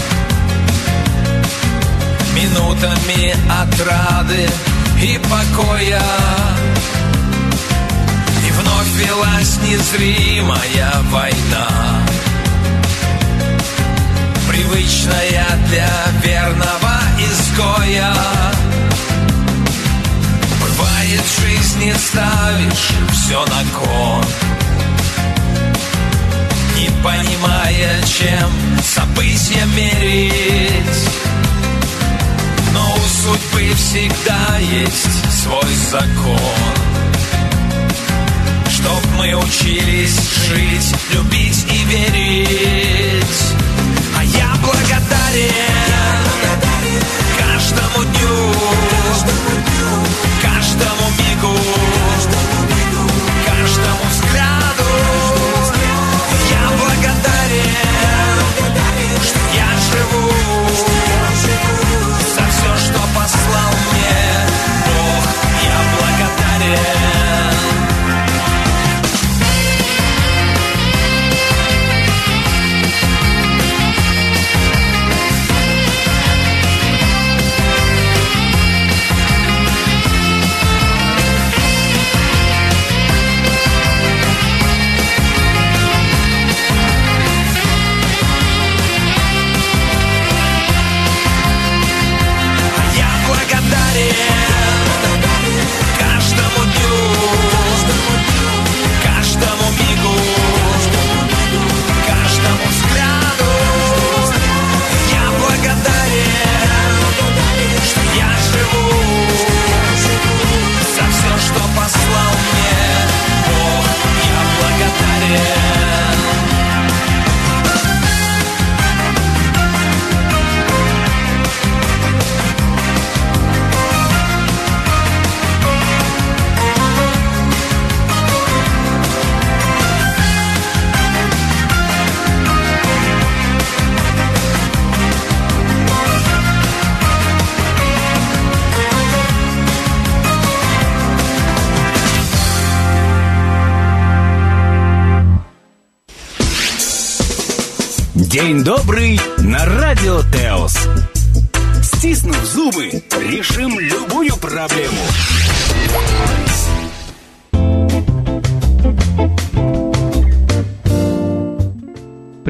минутами отрады и покоя, и вновь велась незримая война, привычная для верного изгоя. Бывает, в жизни ставишь все на кон, не понимая, чем события мерить. Но у судьбы всегда есть свой закон, чтоб мы учились жить, любить и верить. А я благодарен каждому дню, каждому мигу, каждому взгляду. Я благодарен, что я живу, за все, что послал мне Бог. Я благодарен. Каждому дню, каждому мигу, каждому взгляду. Я благодарен, что я живу, за все, что послал мне Бог. Я благодарен.
День добрый на Радио Теос. Стиснув зубы, решим любую проблему.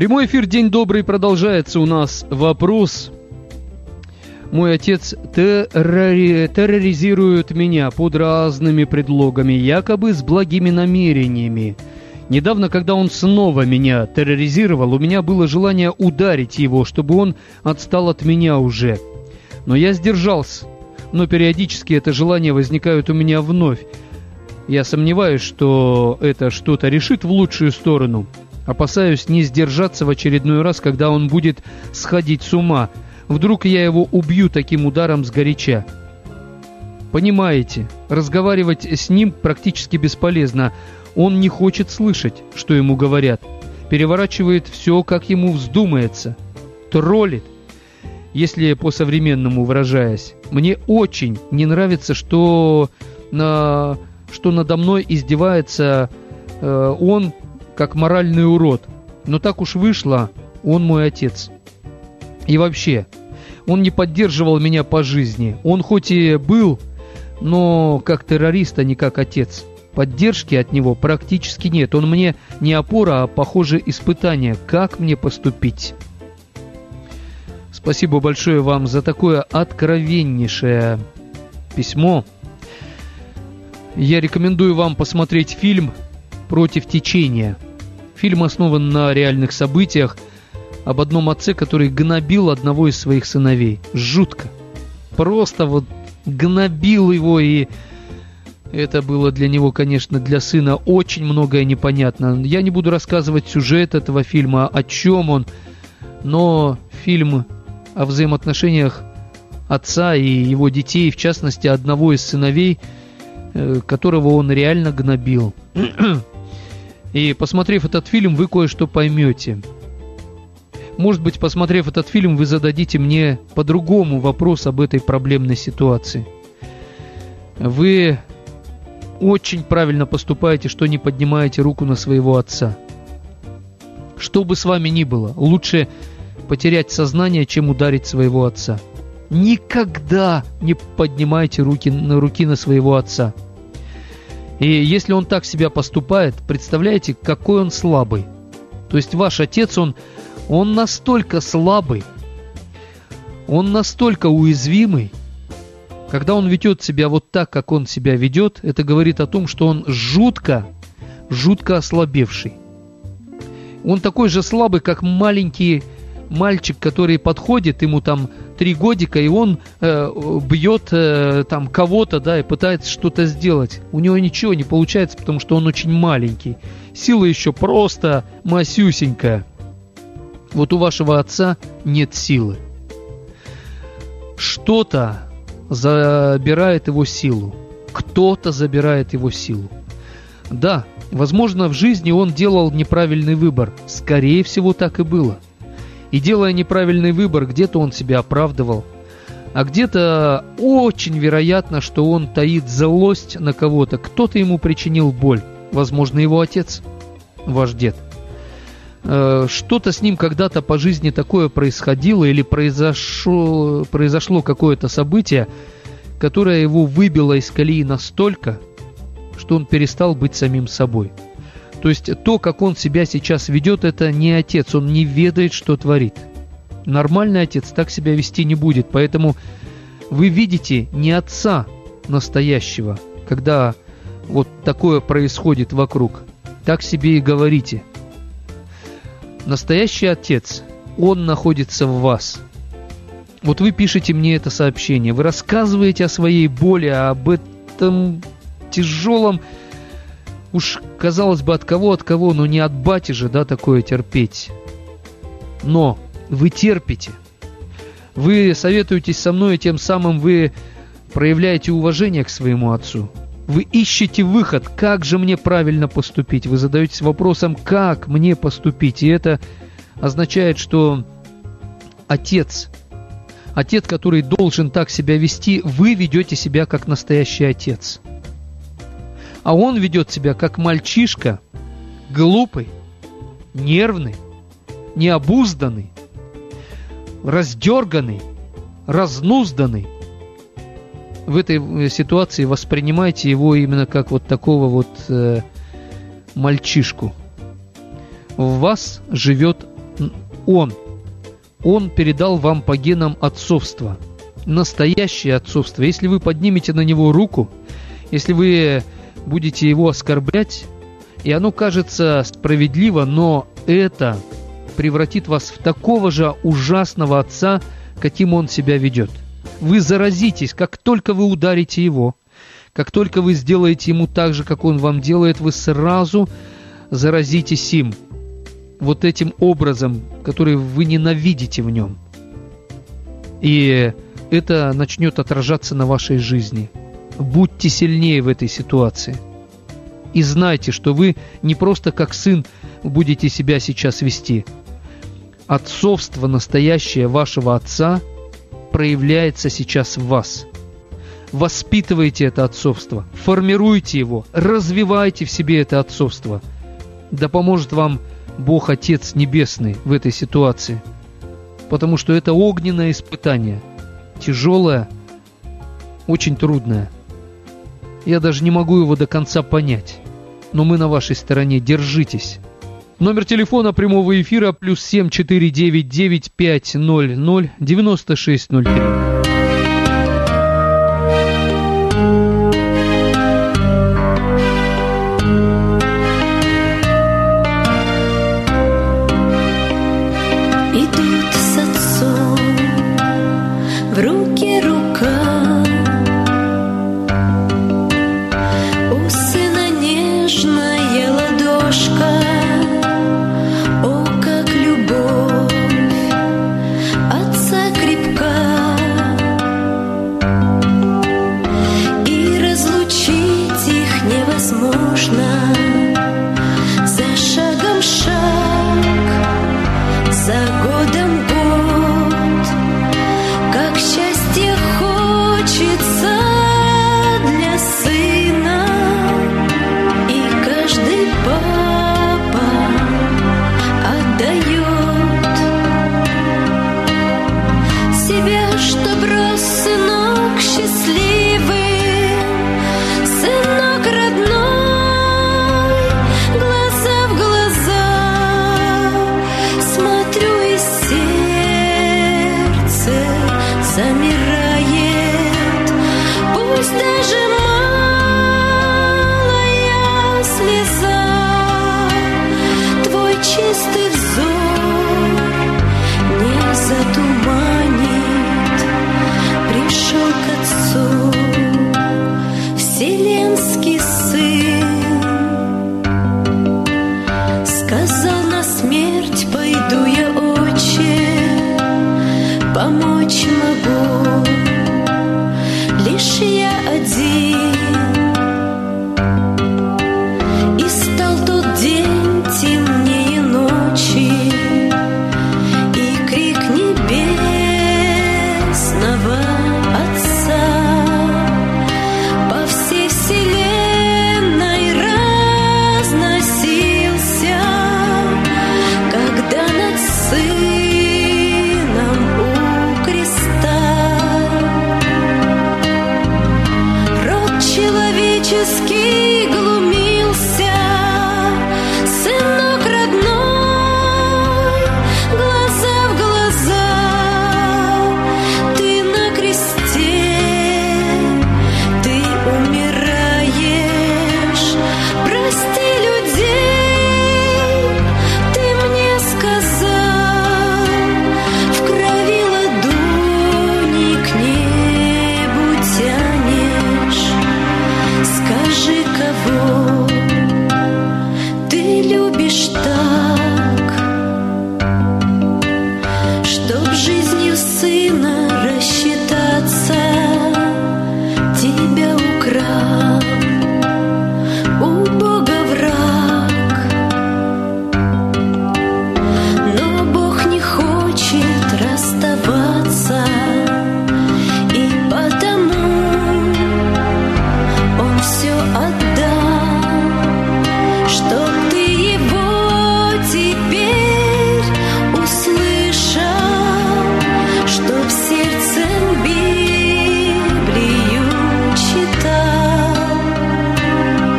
Прямой эфир, день добрый, продолжается. У нас вопрос. Мой отец терроризирует меня под разными предлогами, якобы с благими намерениями. Недавно, когда он снова меня терроризировал, у меня было желание ударить его, чтобы он отстал от меня уже. Но я сдержался. Но периодически это желание возникает у меня вновь. Я сомневаюсь, что это что-то решит в лучшую сторону. Опасаюсь не сдержаться в очередной раз, когда он будет сходить с ума. Вдруг я его убью таким ударом сгоряча. Понимаете, разговаривать с ним практически бесполезно. Он не хочет слышать, что ему говорят. Переворачивает все, как ему вздумается. Троллит, если по-современному выражаясь. Мне очень не нравится, что надо мной издевается он как моральный урод. Но так уж вышло, он мой отец. И вообще, он не поддерживал меня по жизни. Он хоть и был, но как террорист, а не как отец. Поддержки от него практически нет. Он мне не опора, а, похоже, испытание. Как мне поступить? Спасибо большое вам за такое откровеннейшее письмо. Я рекомендую вам посмотреть фильм «Против течения». Фильм основан на реальных событиях об одном отце, который гнобил одного из своих сыновей. Жутко. Просто вот гнобил его, и это было для него, конечно, для сына очень многое непонятно. Я не буду рассказывать сюжет этого фильма, о чем он, но фильм о взаимоотношениях отца и его детей, в частности, одного из сыновей, которого он реально гнобил. И посмотрев этот фильм, вы кое-что поймете. Может быть, посмотрев этот фильм, вы зададите мне по-другому вопрос об этой проблемной ситуации. Вы очень правильно поступаете, что не поднимаете руку на своего отца. Что бы с вами ни было, лучше потерять сознание, чем ударить своего отца. Никогда не поднимайте руки на своего отца. И если он так себя поступает, представляете, какой он слабый. То есть ваш отец, он настолько слабый, он настолько уязвимый. Когда он ведет себя вот так, как он себя ведет, это говорит о том, что он жутко ослабевший. Он такой же слабый, как маленький мальчик, который подходит, ему там 3 годика, и он бьет там кого-то, да, и пытается что-то сделать. У него ничего не получается, потому что он очень маленький. Сила еще просто масюсенькая. Вот у вашего отца нет силы. Что-то забирает его силу. Кто-то забирает его силу. Да, возможно, в жизни он делал неправильный выбор. Скорее всего, так и было. И делая неправильный выбор, где-то он себя оправдывал, а где-то очень вероятно, что он таит злость на кого-то. Кто-то ему причинил боль. Возможно, его отец, ваш дед. Что-то с ним когда-то по жизни такое происходило или произошло какое-то событие, которое его выбило из колеи настолько, что он перестал быть самим собой. То есть то, как он себя сейчас ведет, это не отец, он не ведает, что творит. Нормальный отец так себя вести не будет, поэтому вы видите не отца настоящего, когда вот такое происходит вокруг. Так себе и говорите. Настоящий отец, он находится в вас. Вот вы пишете мне это сообщение, вы рассказываете о своей боли, об этом тяжелом, уж казалось бы от кого, но не от бати же, да, такое терпеть. Но вы терпите, вы советуетесь со мной, и тем самым вы проявляете уважение к своему отцу. Вы ищете выход, как же мне правильно поступить. Вы задаетесь вопросом, как мне поступить. И это означает, что отец, который должен так себя вести, вы ведете себя как настоящий отец. А он ведет себя как мальчишка, глупый, нервный, необузданный, раздерганный, разнузданный. В этой ситуации воспринимайте его именно как вот такого вот мальчишку. В вас живет Он передал вам по генам отцовство, настоящее отцовство. Если вы поднимете на него руку, если вы будете его оскорблять, и оно кажется справедливо, но это превратит вас в такого же ужасного отца, каким он себя ведет. Вы заразитесь, как только вы ударите его, как только вы сделаете ему так же, как он вам делает, вы сразу заразитесь им, вот этим образом, который вы ненавидите в нем. И это начнет отражаться на вашей жизни. Будьте сильнее в этой ситуации. И знайте, что вы не просто как сын будете себя сейчас вести. Отцовство настоящее вашего отца проявляется сейчас в вас. Воспитывайте это отцовство, формируйте его, развивайте в себе это отцовство. Да поможет вам Бог Отец Небесный в этой ситуации. Потому что это огненное испытание. Тяжелое, очень трудное. Я даже не могу его до конца понять. Но мы на вашей стороне, держитесь. Номер телефона прямого эфира +7 499 500 9603.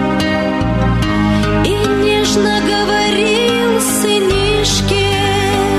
Говорил сынишке,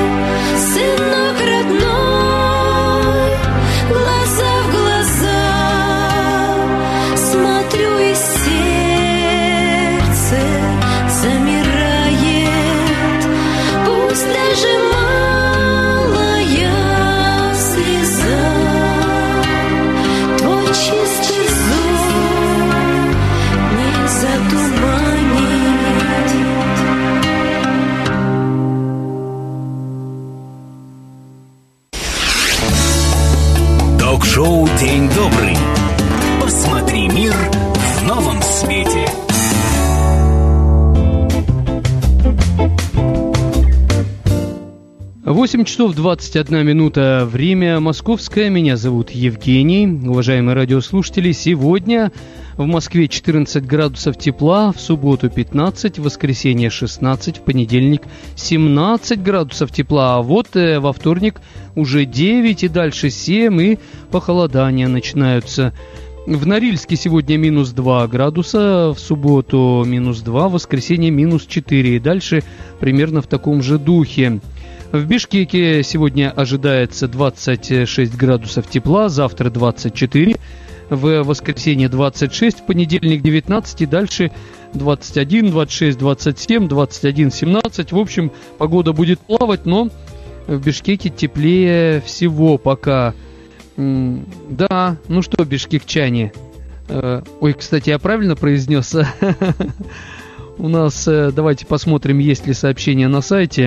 8 часов 21 минута. Время московское. Меня зовут Евгений. Уважаемые радиослушатели, сегодня в Москве 14 градусов тепла, в субботу 15, в воскресенье 16, в понедельник 17 градусов тепла, а вот во вторник уже 9 и дальше 7, и похолодания начинаются. В Норильске сегодня минус 2 градуса, в субботу минус 2, в воскресенье минус 4, и дальше примерно в таком же духе. В Бишкеке сегодня ожидается 26 градусов тепла, завтра 24, в воскресенье 26, в понедельник 19 и дальше 21, 26, 27, 21, 17. В общем, погода будет плавать, но в Бишкеке теплее всего пока. Да, ну что, бишкекчане. Ой, кстати, я правильно произнес? У нас, давайте посмотрим, есть ли сообщение на сайте.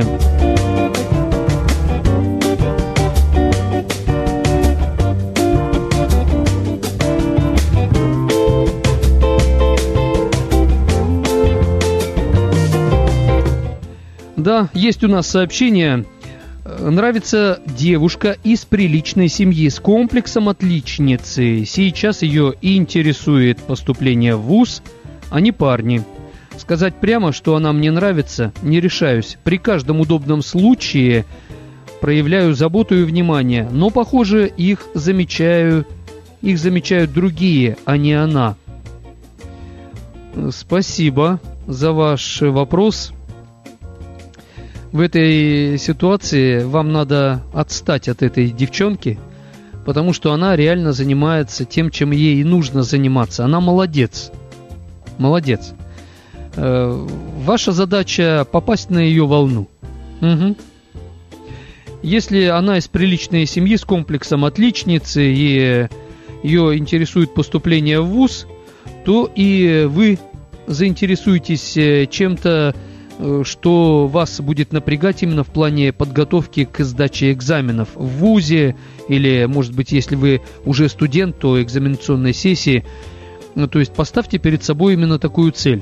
Да, есть у нас сообщение. Нравится девушка из приличной семьи с комплексом отличницы. Сейчас ее интересует поступление в вуз, а не парни. Сказать прямо, что она мне нравится, не решаюсь. При каждом удобном случае проявляю заботу и внимание, но, похоже, их замечают другие, а не она. Спасибо за ваш вопрос. В этой ситуации вам надо отстать от этой девчонки, потому что она реально занимается тем, чем ей нужно заниматься. Она молодец. Молодец. Ваша задача попасть на ее волну. Угу. Если она из приличной семьи с комплексом отличницы и ее интересует поступление в вуз, то и вы заинтересуетесь чем-то, что вас будет напрягать именно в плане подготовки к сдаче экзаменов в вузе, или, может быть, если вы уже студент, то экзаменационной сессии. Ну, то есть поставьте перед собой именно такую цель.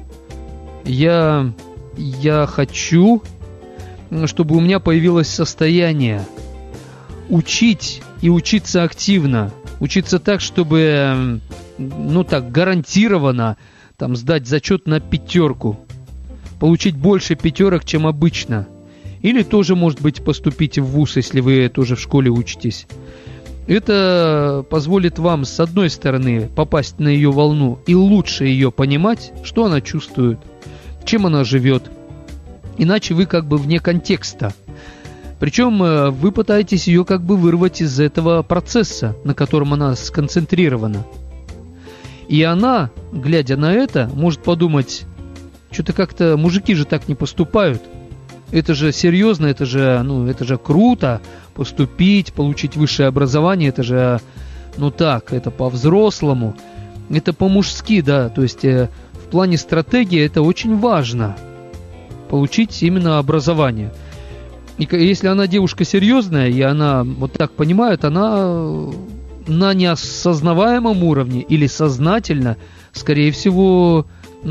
Я хочу, чтобы у меня появилось состояние учить и учиться активно, учиться так, чтобы, ну так, гарантированно там сдать зачет на 5, получить больше 5, чем обычно. Или тоже, может быть, поступить в вуз, если вы тоже в школе учитесь. Это позволит вам, с одной стороны, попасть на ее волну и лучше ее понимать, что она чувствует, чем она живет. Иначе вы как бы вне контекста. Причем вы пытаетесь ее как бы вырвать из этого процесса, на котором она сконцентрирована. И она, глядя на это, может подумать: что-то как-то мужики же так не поступают. Это же серьезно, это же круто поступить, получить высшее образование. Это же, это по-взрослому, это по-мужски, да. То есть в плане стратегии это очень важно, получить именно образование. И если она девушка серьезная, и она вот так понимает, она на неосознаваемом уровне или сознательно, скорее всего,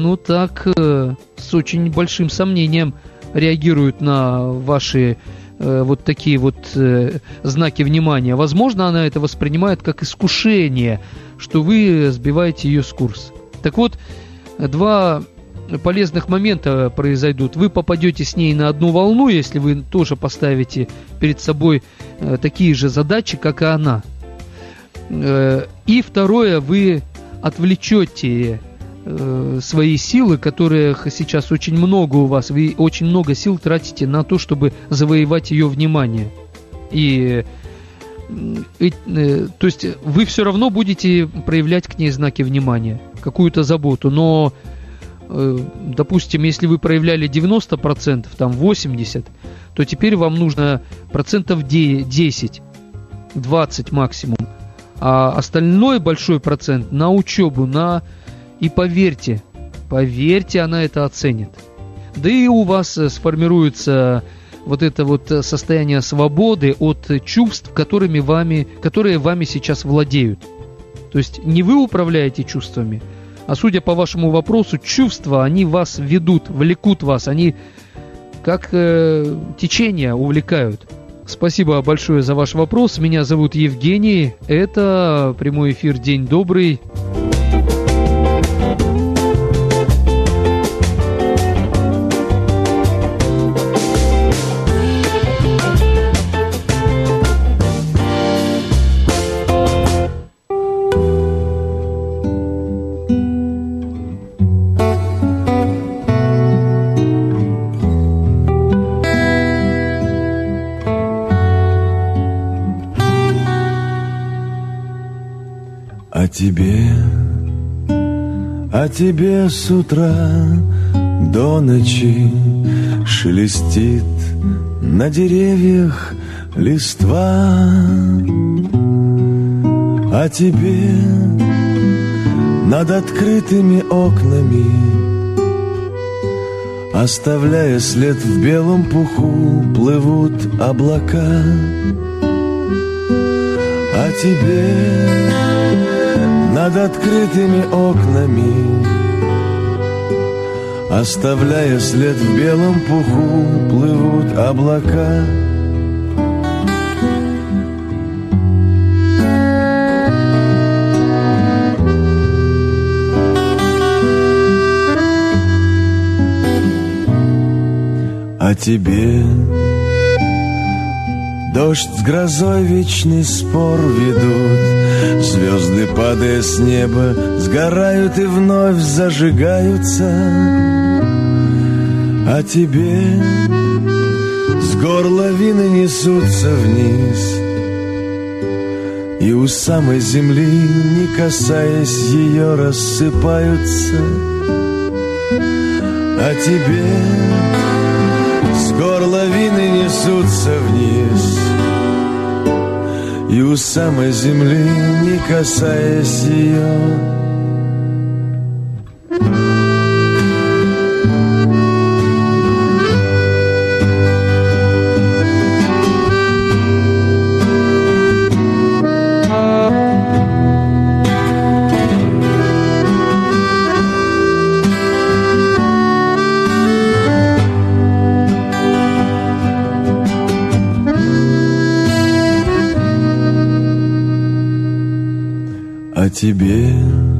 с очень большим сомнением реагирует на ваши вот такие вот знаки внимания. Возможно, она это воспринимает как искушение, что вы сбиваете ее с курса. Так вот, 2 полезных момента произойдут. Вы попадете с ней на одну волну, если вы тоже поставите перед собой такие же задачи, как и она. И второе, вы отвлечете свои силы, которых сейчас очень много у вас. Вы очень много сил тратите на то, чтобы завоевать ее внимание. То есть вы все равно будете проявлять к ней знаки внимания, какую-то заботу. Но, допустим, если вы проявляли 90%, там 80%, то теперь вам нужно 10%, 20% максимум. А остальной большой процент на учебу, И поверьте, она это оценит. Да и у вас сформируется вот это вот состояние свободы от чувств, которые вами сейчас владеют. То есть не вы управляете чувствами, а судя по вашему вопросу, чувства, они вас ведут, влекут вас, они как течения увлекают. Спасибо большое за ваш вопрос. Меня зовут Евгений. Это прямой эфир «День добрый».
А тебе с утра до ночи шелестит на деревьях листва. А тебе над открытыми окнами, оставляя след в белом пуху, плывут облака. А тебе над открытыми окнами, оставляя след в белом пуху, плывут облака. А тебе дождь с грозой вечный спор ведут, звезды, падая с неба, сгорают и вновь зажигаются. А тебе с гор лавины несутся вниз, и у самой земли, не касаясь ее, рассыпаются. А тебе с гор лавины несутся вниз, и у самой земли, не касаясь ее. А тебе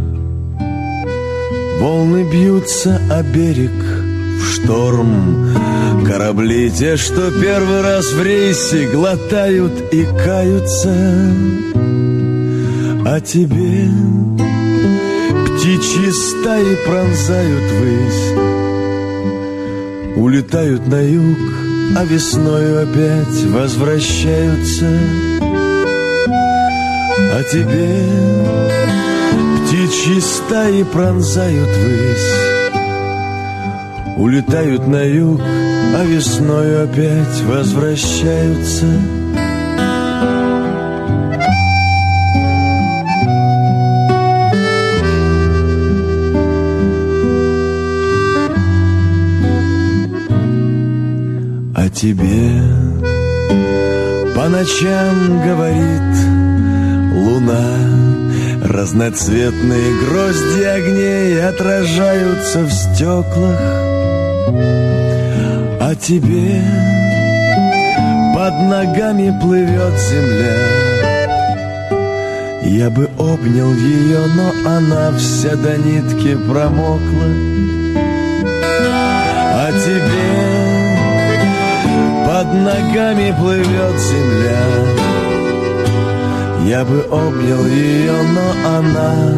волны бьются о берег в шторм, корабли те, что первый раз в рейсе, глотают и каются. А тебе птичьи стаи пронзают высь, улетают на юг, а весною опять возвращаются. А тебе птичьи стаи пронзают высь, улетают на юг, а весною опять возвращаются. А тебе по ночам говорит луна, разноцветные грозди огней отражаются в стеклах. А тебе под ногами плывет земля. Я бы обнял ее, но она вся до нитки промокла. А тебе под ногами плывет земля. Я бы обнял ее, но она...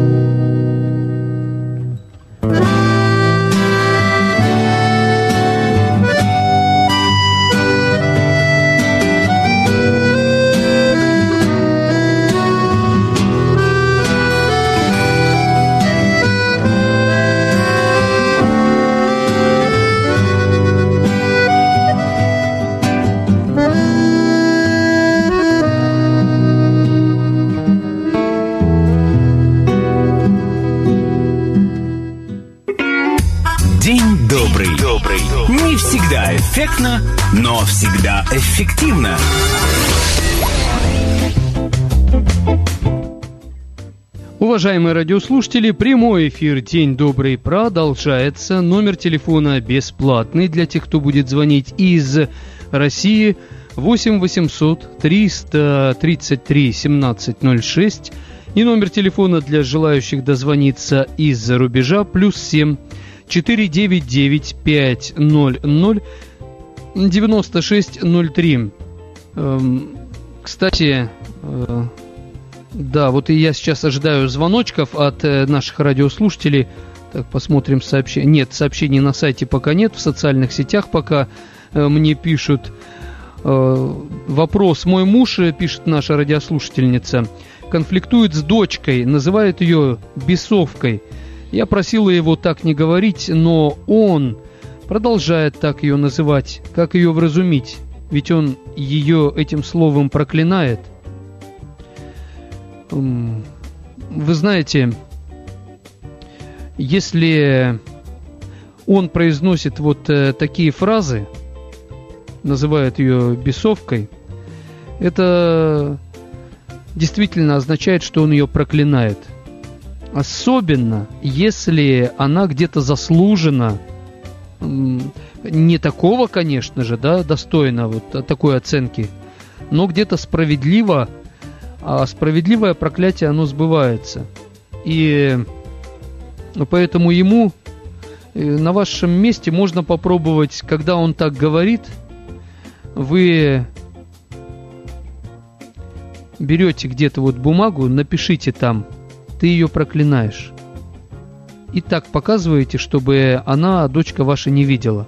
Не всегда эффектно, но всегда эффективно.
Уважаемые радиослушатели, прямой эфир «День добрый» продолжается. Номер телефона бесплатный для тех, кто будет звонить из России. 8 800 333 1706. И номер телефона для желающих дозвониться из-за рубежа +7 499 500 9603. Кстати, да, вот и я сейчас ожидаю звоночков от наших радиослушателей. Так, посмотрим сообщения. Нет, сообщений на сайте пока нет, в социальных сетях пока мне пишут. Вопрос. Мой муж, пишет наша радиослушательница, конфликтует с дочкой, называет ее бесовкой. Я просила его так не говорить, но он продолжает так ее называть. Как ее вразумить? Ведь он ее этим словом проклинает. Вы знаете, если он произносит вот такие фразы, называет ее бесовкой, это действительно означает, что он ее проклинает. Особенно, если она где-то заслужена, не такого, конечно же, да, достойна вот такой оценки, но где-то справедливо, а справедливое проклятие, оно сбывается. И поэтому ему на вашем месте можно попробовать, когда он так говорит, вы берете где-то вот бумагу, напишите там: ты ее проклинаешь. И так показываете, чтобы она, дочка ваша, не видела.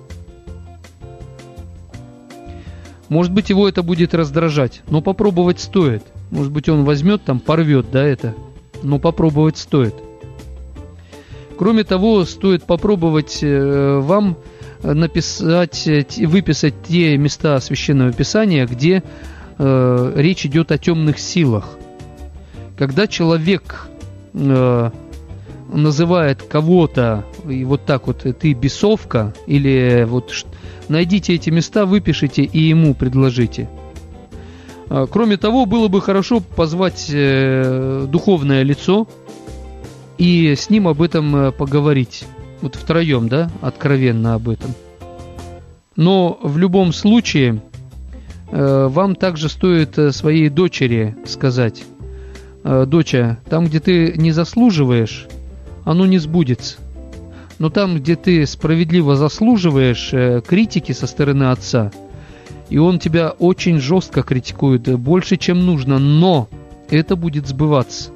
Может быть, его это будет раздражать, но попробовать стоит. Может быть, он возьмет там, порвет, да, это. Но попробовать стоит. Кроме того, стоит попробовать вам написать, выписать те места Священного Писания, где речь идет о темных силах. Когда человек называет кого-то и вот так вот: ты бесовка, или вот найдите эти места, выпишите и ему предложите. Кроме того, было бы хорошо позвать духовное лицо и с ним об этом поговорить. Вот втроем, да, откровенно об этом. Но в любом случае вам также стоит своей дочери сказать: доча, там, где ты не заслуживаешь, оно не сбудется. Но там, где ты справедливо заслуживаешь критики со стороны отца, и он тебя очень жестко критикует, больше, чем нужно, но это будет сбываться.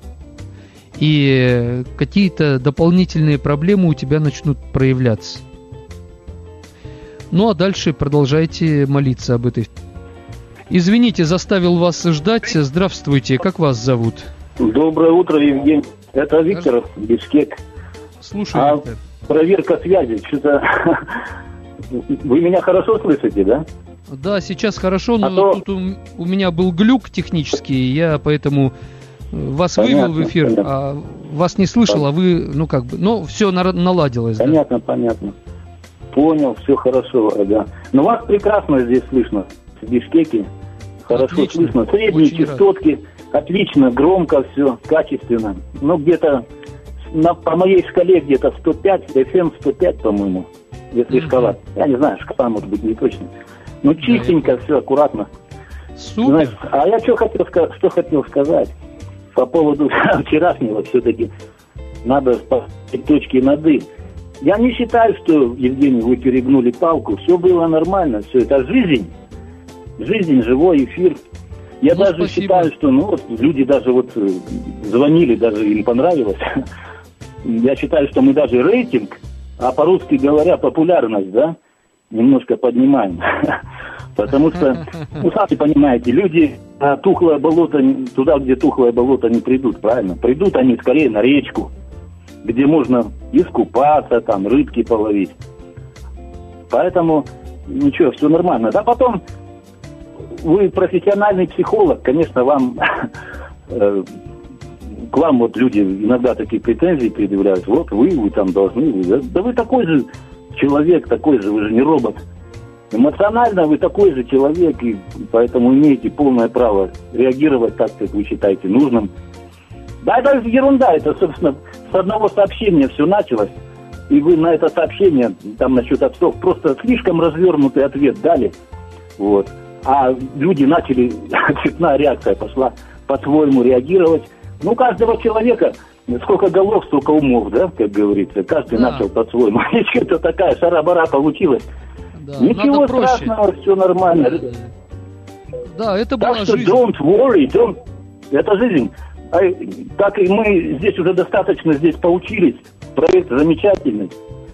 И какие-то дополнительные проблемы у тебя начнут проявляться. Ну а дальше продолжайте молиться об этой. Извините, заставил вас ждать. Здравствуйте, как вас зовут?
Доброе утро, Евгений. Это Виктор, Бишкек.
Слушаю, Виктор.
Проверка связи. Что-то... Вы меня хорошо слышите, да?
Да, сейчас хорошо, но тут у меня был глюк технический, я поэтому вас вывел в эфир, понятно. А вас не слышал, а вы, ну как бы, ну все наладилось.
Понятно,
да?
Понятно. Понял, все хорошо, да. Но вас прекрасно здесь слышно, в Бишкеке. Хорошо отлично. Слышно. Средние очень частотки, рад. Отлично, громко все, качественно. Ну где-то, по моей шкале где-то 105, FM 105, по-моему, если шкала. Я не знаю, шкала может быть не точно. Ну чистенько, все аккуратно.
Супер.
Знаешь, а я что хотел сказать по поводу вчерашнего, все-таки надо поставить точки над «и». Я не считаю, что, Евгений, вы перегнули палку. Все было нормально, все это жизнь, живой эфир. Я даже спасибо. Считаю, что вот, люди даже вот звонили, даже им понравилось. Я считаю, что мы даже рейтинг, а по-русски говоря, популярность, да, немножко поднимаем. Потому что, сами понимаете, люди на тухлое болото, туда, где тухлое болото, не придут, правильно? Придут они скорее на речку, где можно искупаться, там, рыбки половить. Поэтому, ничего, все нормально. Да потом, вы профессиональный психолог, конечно, вам, к вам вот люди иногда такие претензии предъявляют. Вот вы там должны, да вы такой же человек, такой же, вы же не робот. Эмоционально вы такой же человек, и поэтому имеете полное право реагировать так, как вы считаете нужным. Да, это ерунда, это, собственно, с одного сообщения все началось. И вы на это сообщение, там насчет отцов, просто слишком развернутый ответ дали. Вот. А люди начали, цепная реакция пошла по-своему реагировать. Ну, каждого человека, сколько голов, столько умов, да, как говорится. Каждый начал по-своему. И что-то такая шара-бара получилась.
Да,
ничего страшного, все нормально.
Да, это была
так что
жизнь.
Don't worry, это жизнь. Так и мы здесь уже достаточно поучились. Проект замечательный.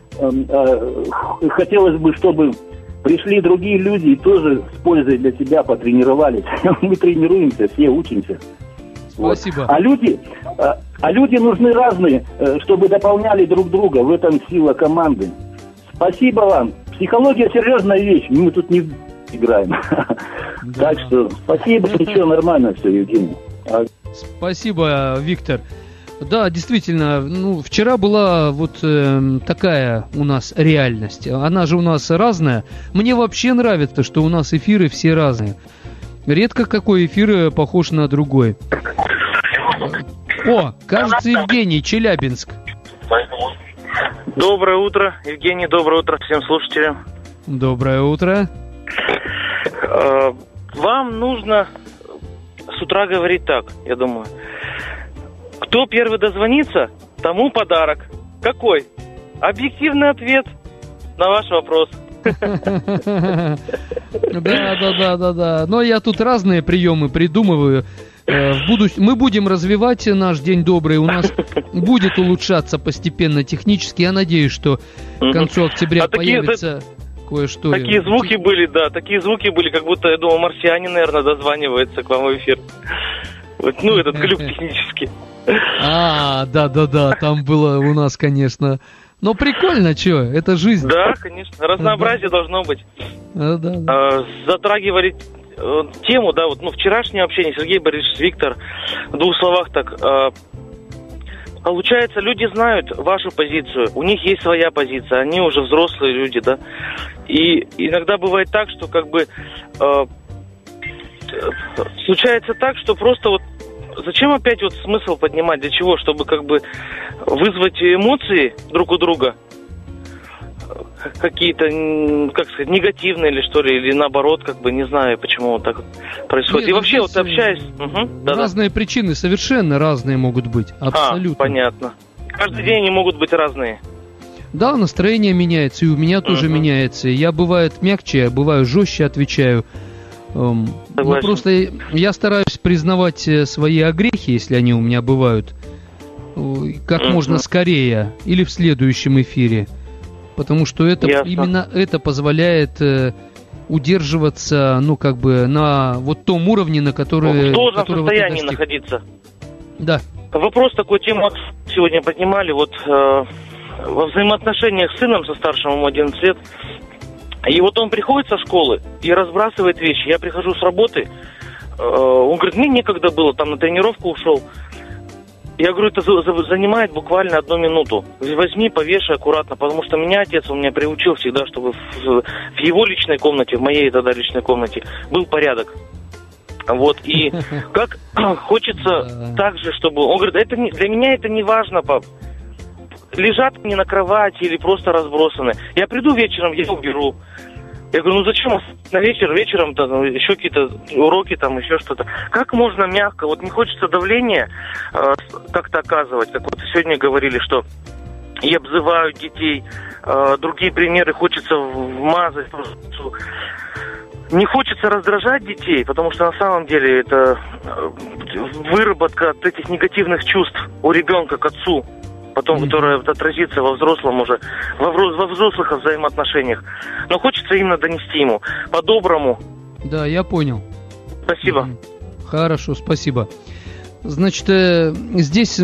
Хотелось бы, чтобы пришли другие люди и тоже с пользой для себя потренировались. Мы тренируемся, все учимся.
Спасибо.
Вот. А люди нужны разные, чтобы дополняли друг друга. В этом сила команды. Спасибо вам. Психология серьезная вещь. Мы тут не играем. Так что спасибо, все нормально, все, Евгений.
Спасибо, Виктор. Да, действительно, вчера была вот такая у нас реальность. Она же у нас разная. Мне вообще нравится, что у нас эфиры все разные. Редко какой эфир похож на другой. О, кажется, Евгений, Челябинск.
Доброе утро, Евгений, доброе утро всем слушателям.
Доброе утро.
Вам нужно с утра говорить так, я думаю. Кто первый дозвонится, тому подарок. Какой? Объективный ответ на ваш вопрос.
Да. Но я тут разные приемы придумываю. Мы будем развивать наш День добрый. У нас будет улучшаться постепенно технически. Я надеюсь, что к концу октября появится кое-что.
Такие звуки были, как будто, я думал, марсианин, наверное, дозванивается к вам в эфир. Этот глюк технический.
Да, там было у нас, конечно. Но прикольно, что, это жизнь.
Да, конечно, разнообразие должно быть.
Да.
Затрагивали тему, да, вчерашнее общение, Сергей Борисович, Виктор, в двух словах так. Получается, люди знают вашу позицию, у них есть своя позиция, они уже взрослые люди, да. И иногда бывает так, что случается так, что просто зачем опять смысл поднимать? Для чего? Чтобы вызвать эмоции друг у друга? Какие-то, негативные или что ли? Или наоборот, не знаю, почему так происходит.
Нет,
и вообще, общаясь...
Разные причины, совершенно разные могут быть. Абсолютно.
Понятно. Каждый день они могут быть разные.
Да, настроение меняется, и у меня тоже меняется. Я, бывает, мягче, бываю жестче отвечаю. Просто я стараюсь признавать свои огрехи, если они у меня бывают, как можно скорее или в следующем эфире, потому что именно это позволяет удерживаться, на том уровне, на который...
В должном состоянии находиться.
Да.
Вопрос такой, тему сегодня поднимали, во взаимоотношениях с сыном, со старшим, ему 11 лет. И он приходит со школы и разбрасывает вещи. Я прихожу с работы, он говорит, мне некогда было, там на тренировку ушел. Я говорю, это занимает буквально 1 минуту. Возьми, повешай аккуратно, потому что меня отец, он меня приучил всегда, чтобы в его личной комнате, в моей тогда личной комнате, был порядок. И как хочется так же, чтобы... Он говорит, для меня это не важно, пап. Лежат они на кровати или просто разбросаны. Я приду вечером, я уберу. Я говорю, зачем на вечером еще какие-то уроки, еще что-то. Как можно мягко, не хочется давления как-то оказывать, как сегодня говорили, что и обзывают детей, другие примеры хочется вмазать. Не хочется раздражать детей, потому что на самом деле это выработка от этих негативных чувств у ребенка к отцу. Потом, которое отразится во взрослом уже, во взрослых взаимоотношениях. Но хочется именно донести ему по-доброму.
Да, я понял.
Спасибо.
Хорошо, спасибо. Значит, здесь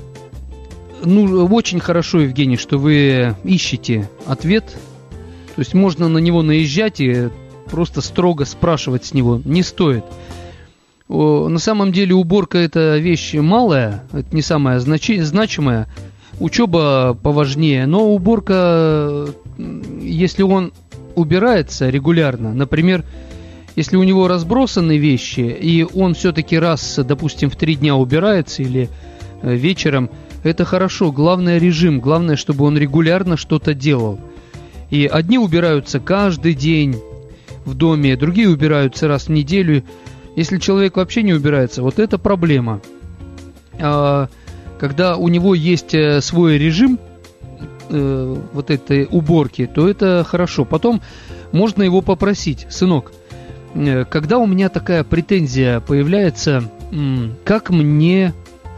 очень хорошо, Евгений, что вы ищете ответ. То есть можно на него наезжать и просто строго спрашивать с него не стоит. На самом деле уборка — это вещь малая, это не самая значимая. Учеба поважнее, но уборка, если он убирается регулярно, например, если у него разбросаны вещи, и он все-таки раз, допустим, в 3 дня убирается или вечером. Это хорошо. Главное режим. Главное, чтобы он регулярно что-то делал. И одни убираются каждый день в доме, другие убираются раз в неделю. Если человек вообще не убирается, вот это проблема. Когда у него есть свой режим вот этой уборки, то это хорошо. Потом можно его попросить: сынок, когда у меня такая претензия появляется, как мне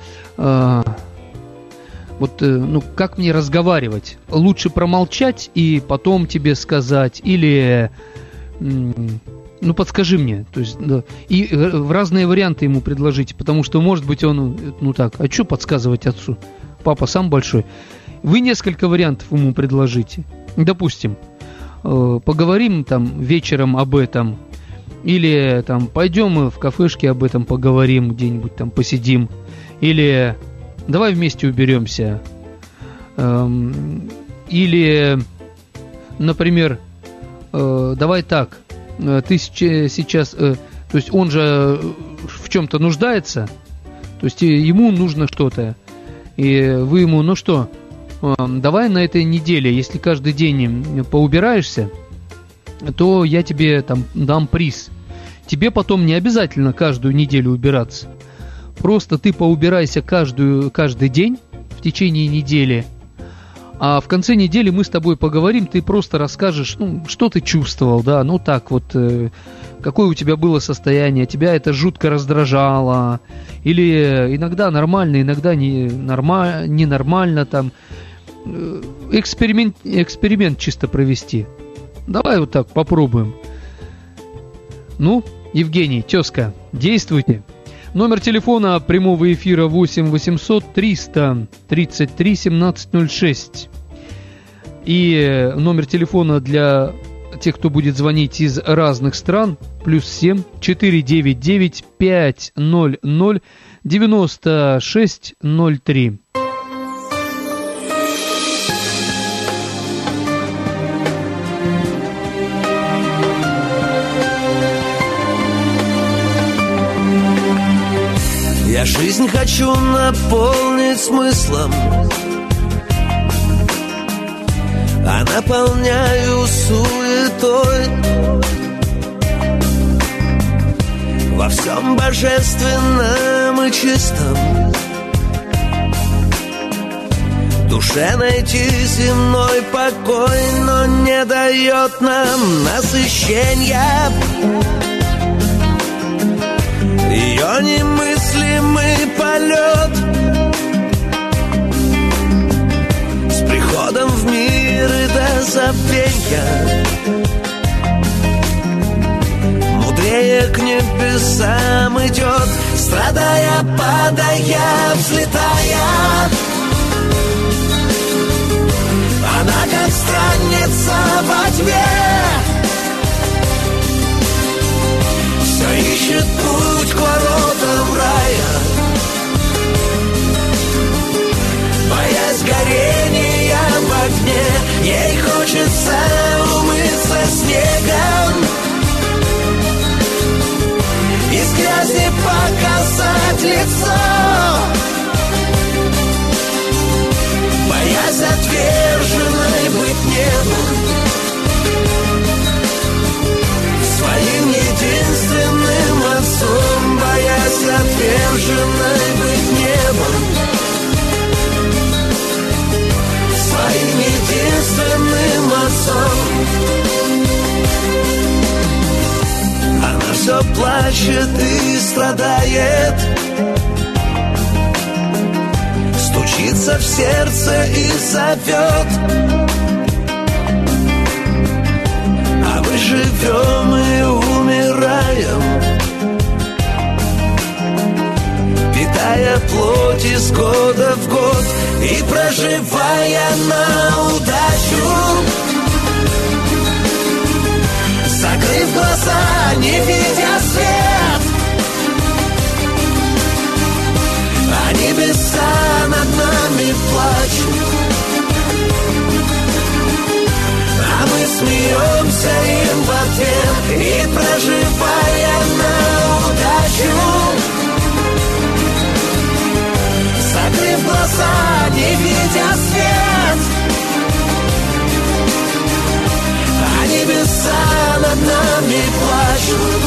как мне разговаривать? Лучше промолчать и потом тебе сказать, или подскажи мне. То есть, да. И в разные варианты ему предложите, потому что, может быть, он, а что подсказывать отцу? Папа сам большой. Вы несколько вариантов ему предложите. Допустим, поговорим там вечером об этом, или там пойдем мы в кафешке об этом поговорим, где-нибудь там посидим, или давай вместе уберемся, или, например, давай так, ты сейчас, то есть он же в чем-то нуждается, то есть ему нужно что-то, и вы ему, давай на этой неделе, если каждый день поубираешься, то я тебе там дам приз. Тебе потом не обязательно каждую неделю убираться. Просто ты поубирайся каждый день в течение недели, а в конце недели мы с тобой поговорим, ты просто расскажешь, что ты чувствовал, да, какое у тебя было состояние, тебя это жутко раздражало, или иногда нормально, иногда ненормально, там, эксперимент чисто провести. Давай вот так попробуем. Евгений, тезка, действуйте. Номер телефона прямого эфира 8 800 300 33 1706. И номер телефона для тех, кто будет звонить из разных стран, +7 499 500 9603.
Я жизнь хочу наполнить смыслом, а наполняю суетой. Во всем божественном и чистом душе найти земной покой, но не дает нам насыщения. Ее немыслимый полет с приходом в мир и до забвенья, мудрее к небесам идет, страдая, падая, взлетая. Она как странница во тьме, все ищет путь к воротам рая, боясь горения в огне. Ей хочется умыться снегом, из грязи показать лицо, боясь отверженной быть небу, своим единственным отцом, боясь отверженной быть небом, своим единственным отцом. Она все плачет и страдает, стучится в сердце и зовет. А мы живем и умираем, питая плоть из года в год и проживая на удачу. Закрыв глаза, не видя свет, а небеса над нами плачут. А мы смеемся им в ответ и проживая на удачу. светя свет, а небеса над нами плачут,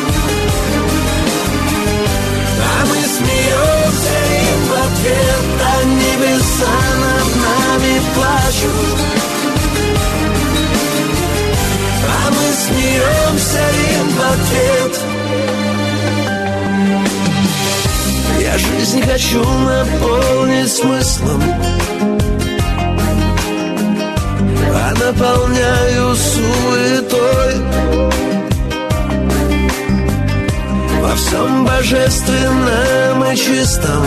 а мы смеемся им в ответ, а небеса над нами плачут, а мы смеемся им в ответ. Я жизнь хочу наполнить смыслом, а наполняю суетой. Во всем божественном и чистом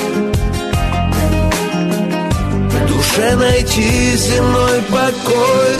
в душе найти земной покой.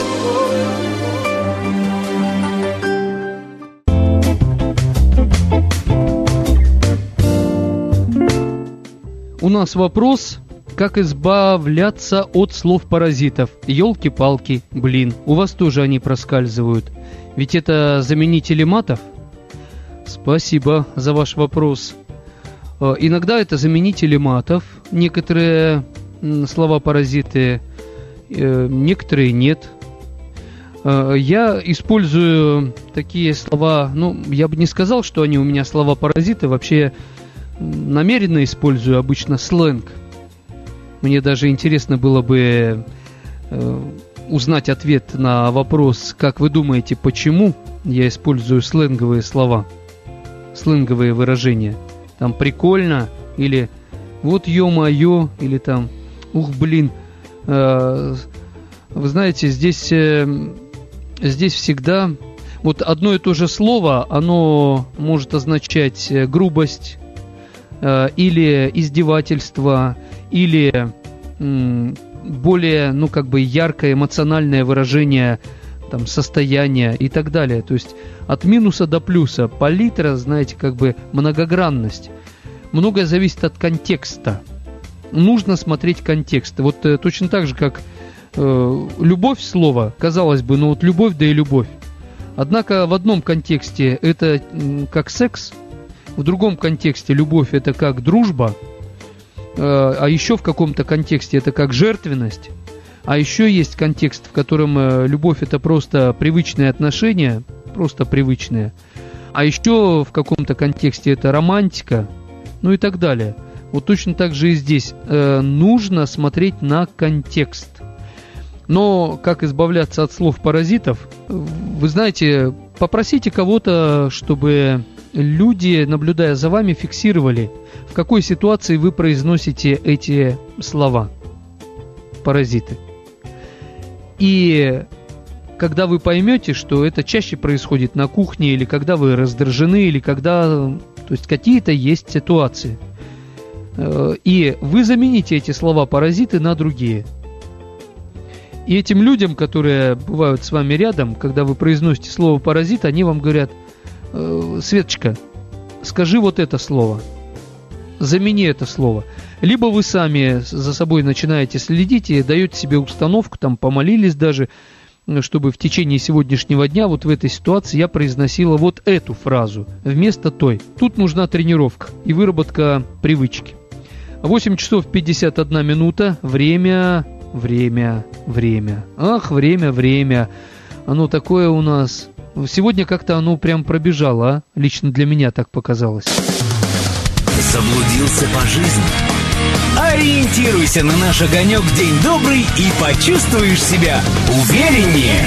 У нас вопрос, как избавляться от слов-паразитов. Ёлки-палки, блин, у вас тоже они проскальзывают. Ведь это заменители матов? Спасибо за ваш вопрос. Иногда это заменители матов. Некоторые слова-паразиты, некоторые нет. Я использую такие слова, я бы не сказал, что они у меня слова-паразиты. Вообще намеренно использую обычно сленг. Мне даже интересно было бы узнать ответ на вопрос, как вы думаете, почему я использую сленговые слова, сленговые выражения. Там прикольно, или вот ё-моё, или там ух, блин. Вы знаете, здесь всегда вот одно и то же слово, оно может означать грубость, или издевательство, или более, яркое эмоциональное выражение там, состояния и так далее. То есть от минуса до плюса. Палитра, знаете, многогранность. Многое зависит от контекста. Нужно смотреть контекст. Вот точно так же, как любовь слово, казалось бы, любовь, да и любовь. Однако в одном контексте это как секс, в другом контексте любовь это как дружба, а еще в каком-то контексте это как жертвенность, а еще есть контекст, в котором любовь это просто привычные отношения, просто привычные, а еще в каком-то контексте это романтика, и так далее. Вот точно так же и здесь нужно смотреть на контекст. Но как избавляться от слов-паразитов? Вы знаете, попросите кого-то, чтобы люди, наблюдая за вами, фиксировали, в какой ситуации вы произносите эти слова, паразиты. И когда вы поймете, что это чаще происходит на кухне, или когда вы раздражены, или когда, то есть какие-то есть ситуации, и вы замените эти слова-паразиты на другие. И этим людям, которые бывают с вами рядом, когда вы произносите слово «паразит», они вам говорят: Светочка, скажи вот это слово, замени это слово. Либо вы сами за собой начинаете следить и даете себе установку, там помолились даже, чтобы в течение сегодняшнего дня вот в этой ситуации я произносила вот эту фразу вместо той. Тут нужна тренировка и выработка привычки. 8 часов 51 минута, время. Ах, время. Оно такое у нас. Сегодня как-то оно прям пробежало, а? Лично для меня так показалось.
Заблудился по жизни? Ориентируйся на наш огонек «День добрый» и почувствуешь себя увереннее.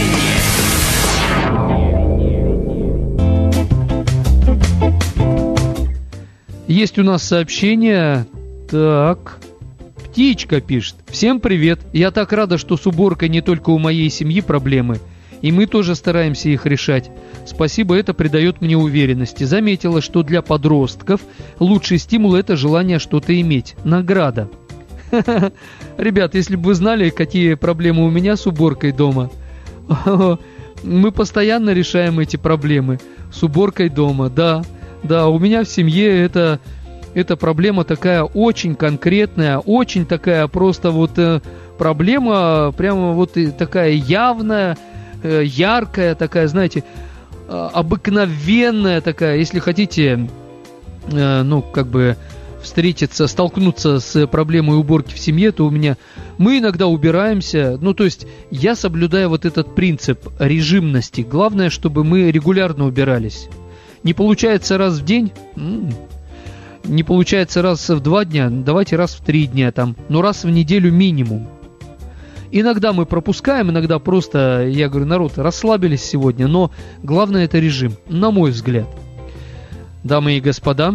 Есть у нас сообщение. Так... Птичка пишет: всем привет, я так рада, что с уборкой не только у моей семьи проблемы, и мы тоже стараемся их решать. Спасибо, это придает мне уверенности. Заметила, что для подростков лучший стимул — это желание что-то иметь, награда. Ребят, если бы вы знали, какие проблемы у меня с уборкой дома. Мы постоянно решаем эти проблемы с уборкой дома, да, у меня в семье это проблема такая очень конкретная, очень такая просто вот проблема, прямо вот такая явная, яркая такая, знаете, обыкновенная такая, если хотите, в столкнуться с проблемой уборки в семье, то мы иногда убираемся, то есть я соблюдаю вот этот принцип режимности. Главное, чтобы мы регулярно убирались. Не получается раз в день, не получается раз в 2 дня, давайте раз в 3 дня, раз в неделю минимум. Иногда мы пропускаем, иногда просто, я говорю, народ, расслабились сегодня, но главное это режим, на мой взгляд. Дамы и господа,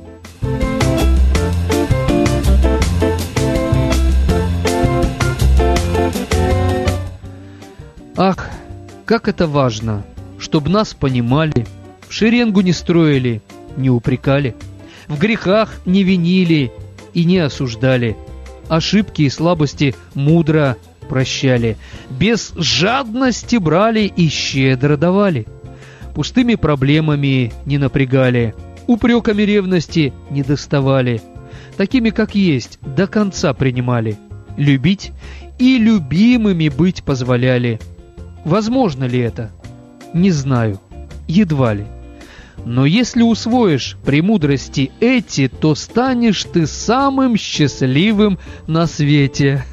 ах, как это важно, чтобы нас понимали, в шеренгу не строили, не упрекали, в грехах не винили и не осуждали, ошибки и слабости мудро прощали, без жадности брали и щедро давали, пустыми проблемами не напрягали, упреками ревности не доставали, такими как есть до конца принимали, любить и любимыми быть позволяли. Возможно ли это? Не знаю, едва ли. Но если усвоишь премудрости эти, то станешь ты самым счастливым на свете.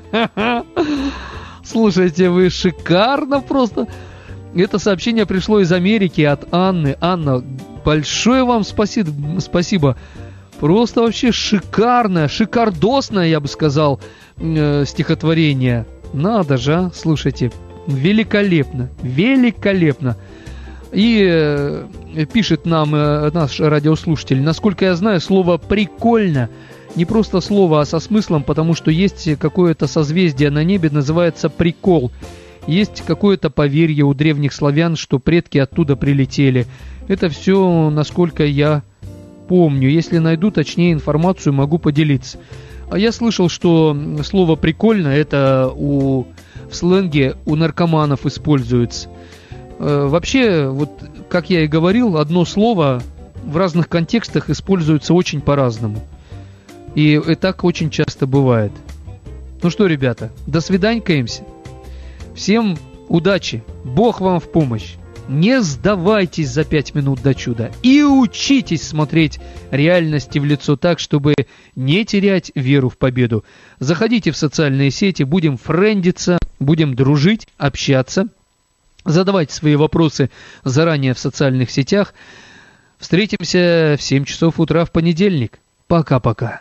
Слушайте, вы шикарно просто. Это сообщение пришло из Америки от Анны. Анна, большое вам спасибо. Просто вообще шикарное, шикардосное, я бы сказал, стихотворение. Надо же, а? Слушайте, великолепно, великолепно. И пишет нам наш радиослушатель, насколько я знаю, слово «прикольно» не просто слово, а со смыслом, потому что есть какое-то созвездие на небе, называется «прикол». Есть какое-то поверье у древних славян, что предки оттуда прилетели. Это все, насколько я помню. Если найду точнее информацию, могу поделиться. А я слышал, что слово «прикольно» это в сленге у наркоманов используется. Вообще, вот как я и говорил, одно слово в разных контекстах используется очень по-разному. И так очень часто бывает. Ну что, ребята, до свиданькаемся. Всем удачи, Бог вам в помощь. Не сдавайтесь за 5 минут до чуда. И учитесь смотреть реальности в лицо так, чтобы не терять веру в победу. Заходите в социальные сети, будем френдиться, будем дружить, общаться. Задавайте свои вопросы заранее в социальных сетях. Встретимся в 7 часов утра в понедельник. Пока-пока.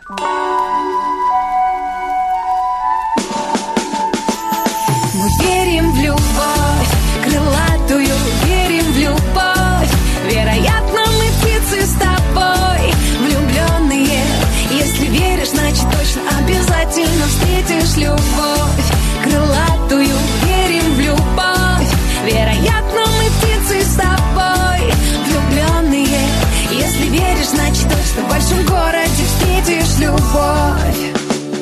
Мы верим в любовь, крылатую, верим в любовь. Вероятно, мы птицы с тобой, влюбленные. Если веришь, значит точно обязательно встретишь любовь. Крылатую, верим в любовь. Вероятно, мы птицы с тобой, влюбленные. Если веришь, значит точно в большом городе встретишь любовь.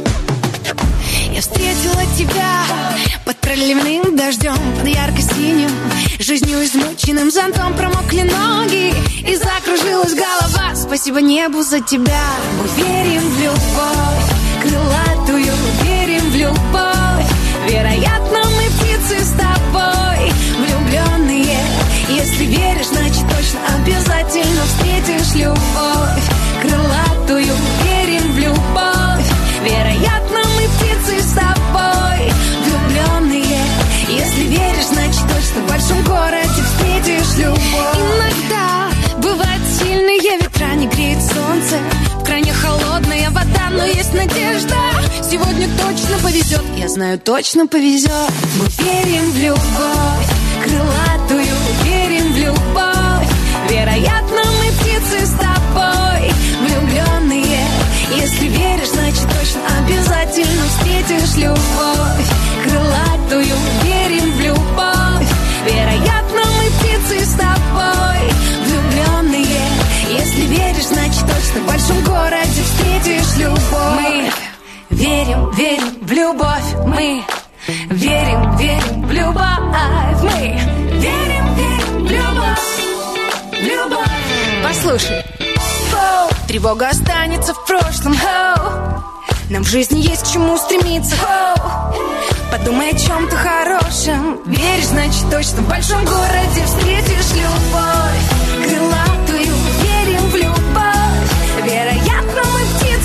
Я встретила тебя под проливным дождем, под ярко-синим, жизнью измученным зонтом. Промокли ноги и закружилась голова. Спасибо небу за тебя. Мы верим в любовь, крылатую, верим в любовь. Вероятно, мы птицы с тобой, влюбленные. Если веришь, значит точно обязательно встретишь любовь. Крылатую, верим в любовь. Вероятно, мы птицы с тобой, влюбленные. Если веришь, значит точно в большом городе встретишь любовь. Иногда бывают сильные ветра, не греет солнце, в крайне холодная вода, но есть надежда. Сегодня точно повезет, я знаю, точно повезет. Мы верим в любовь, крылатую, верим в любовь. Вероятно, мы птицы с тобой, влюбленные. Если веришь, значит точно обязательно встретишь любовь. Крылатую, верим в любовь. Вероятно, мы птицы с тобой, влюбленные. Если веришь, значит точно в большом городе встретишь любовь. Мы верим, верим в любовь. Мы верим, верим в любовь. Мы верим, верим в любовь. В любовь. Послушай. Тревога останется в прошлом. Нам в жизни есть к чему стремиться. Подумай о чем-то хорошем. Веришь, значит точно в большом городе встретишь любовь. Крылатую, верим в любовь. Вероятно, мы птицы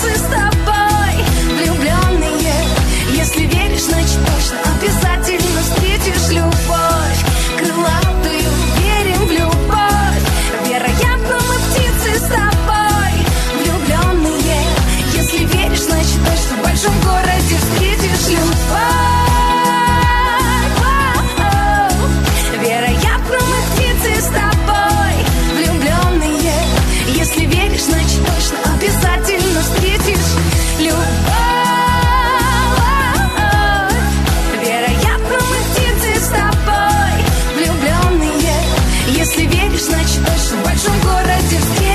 значит точно в большом городе встретимся.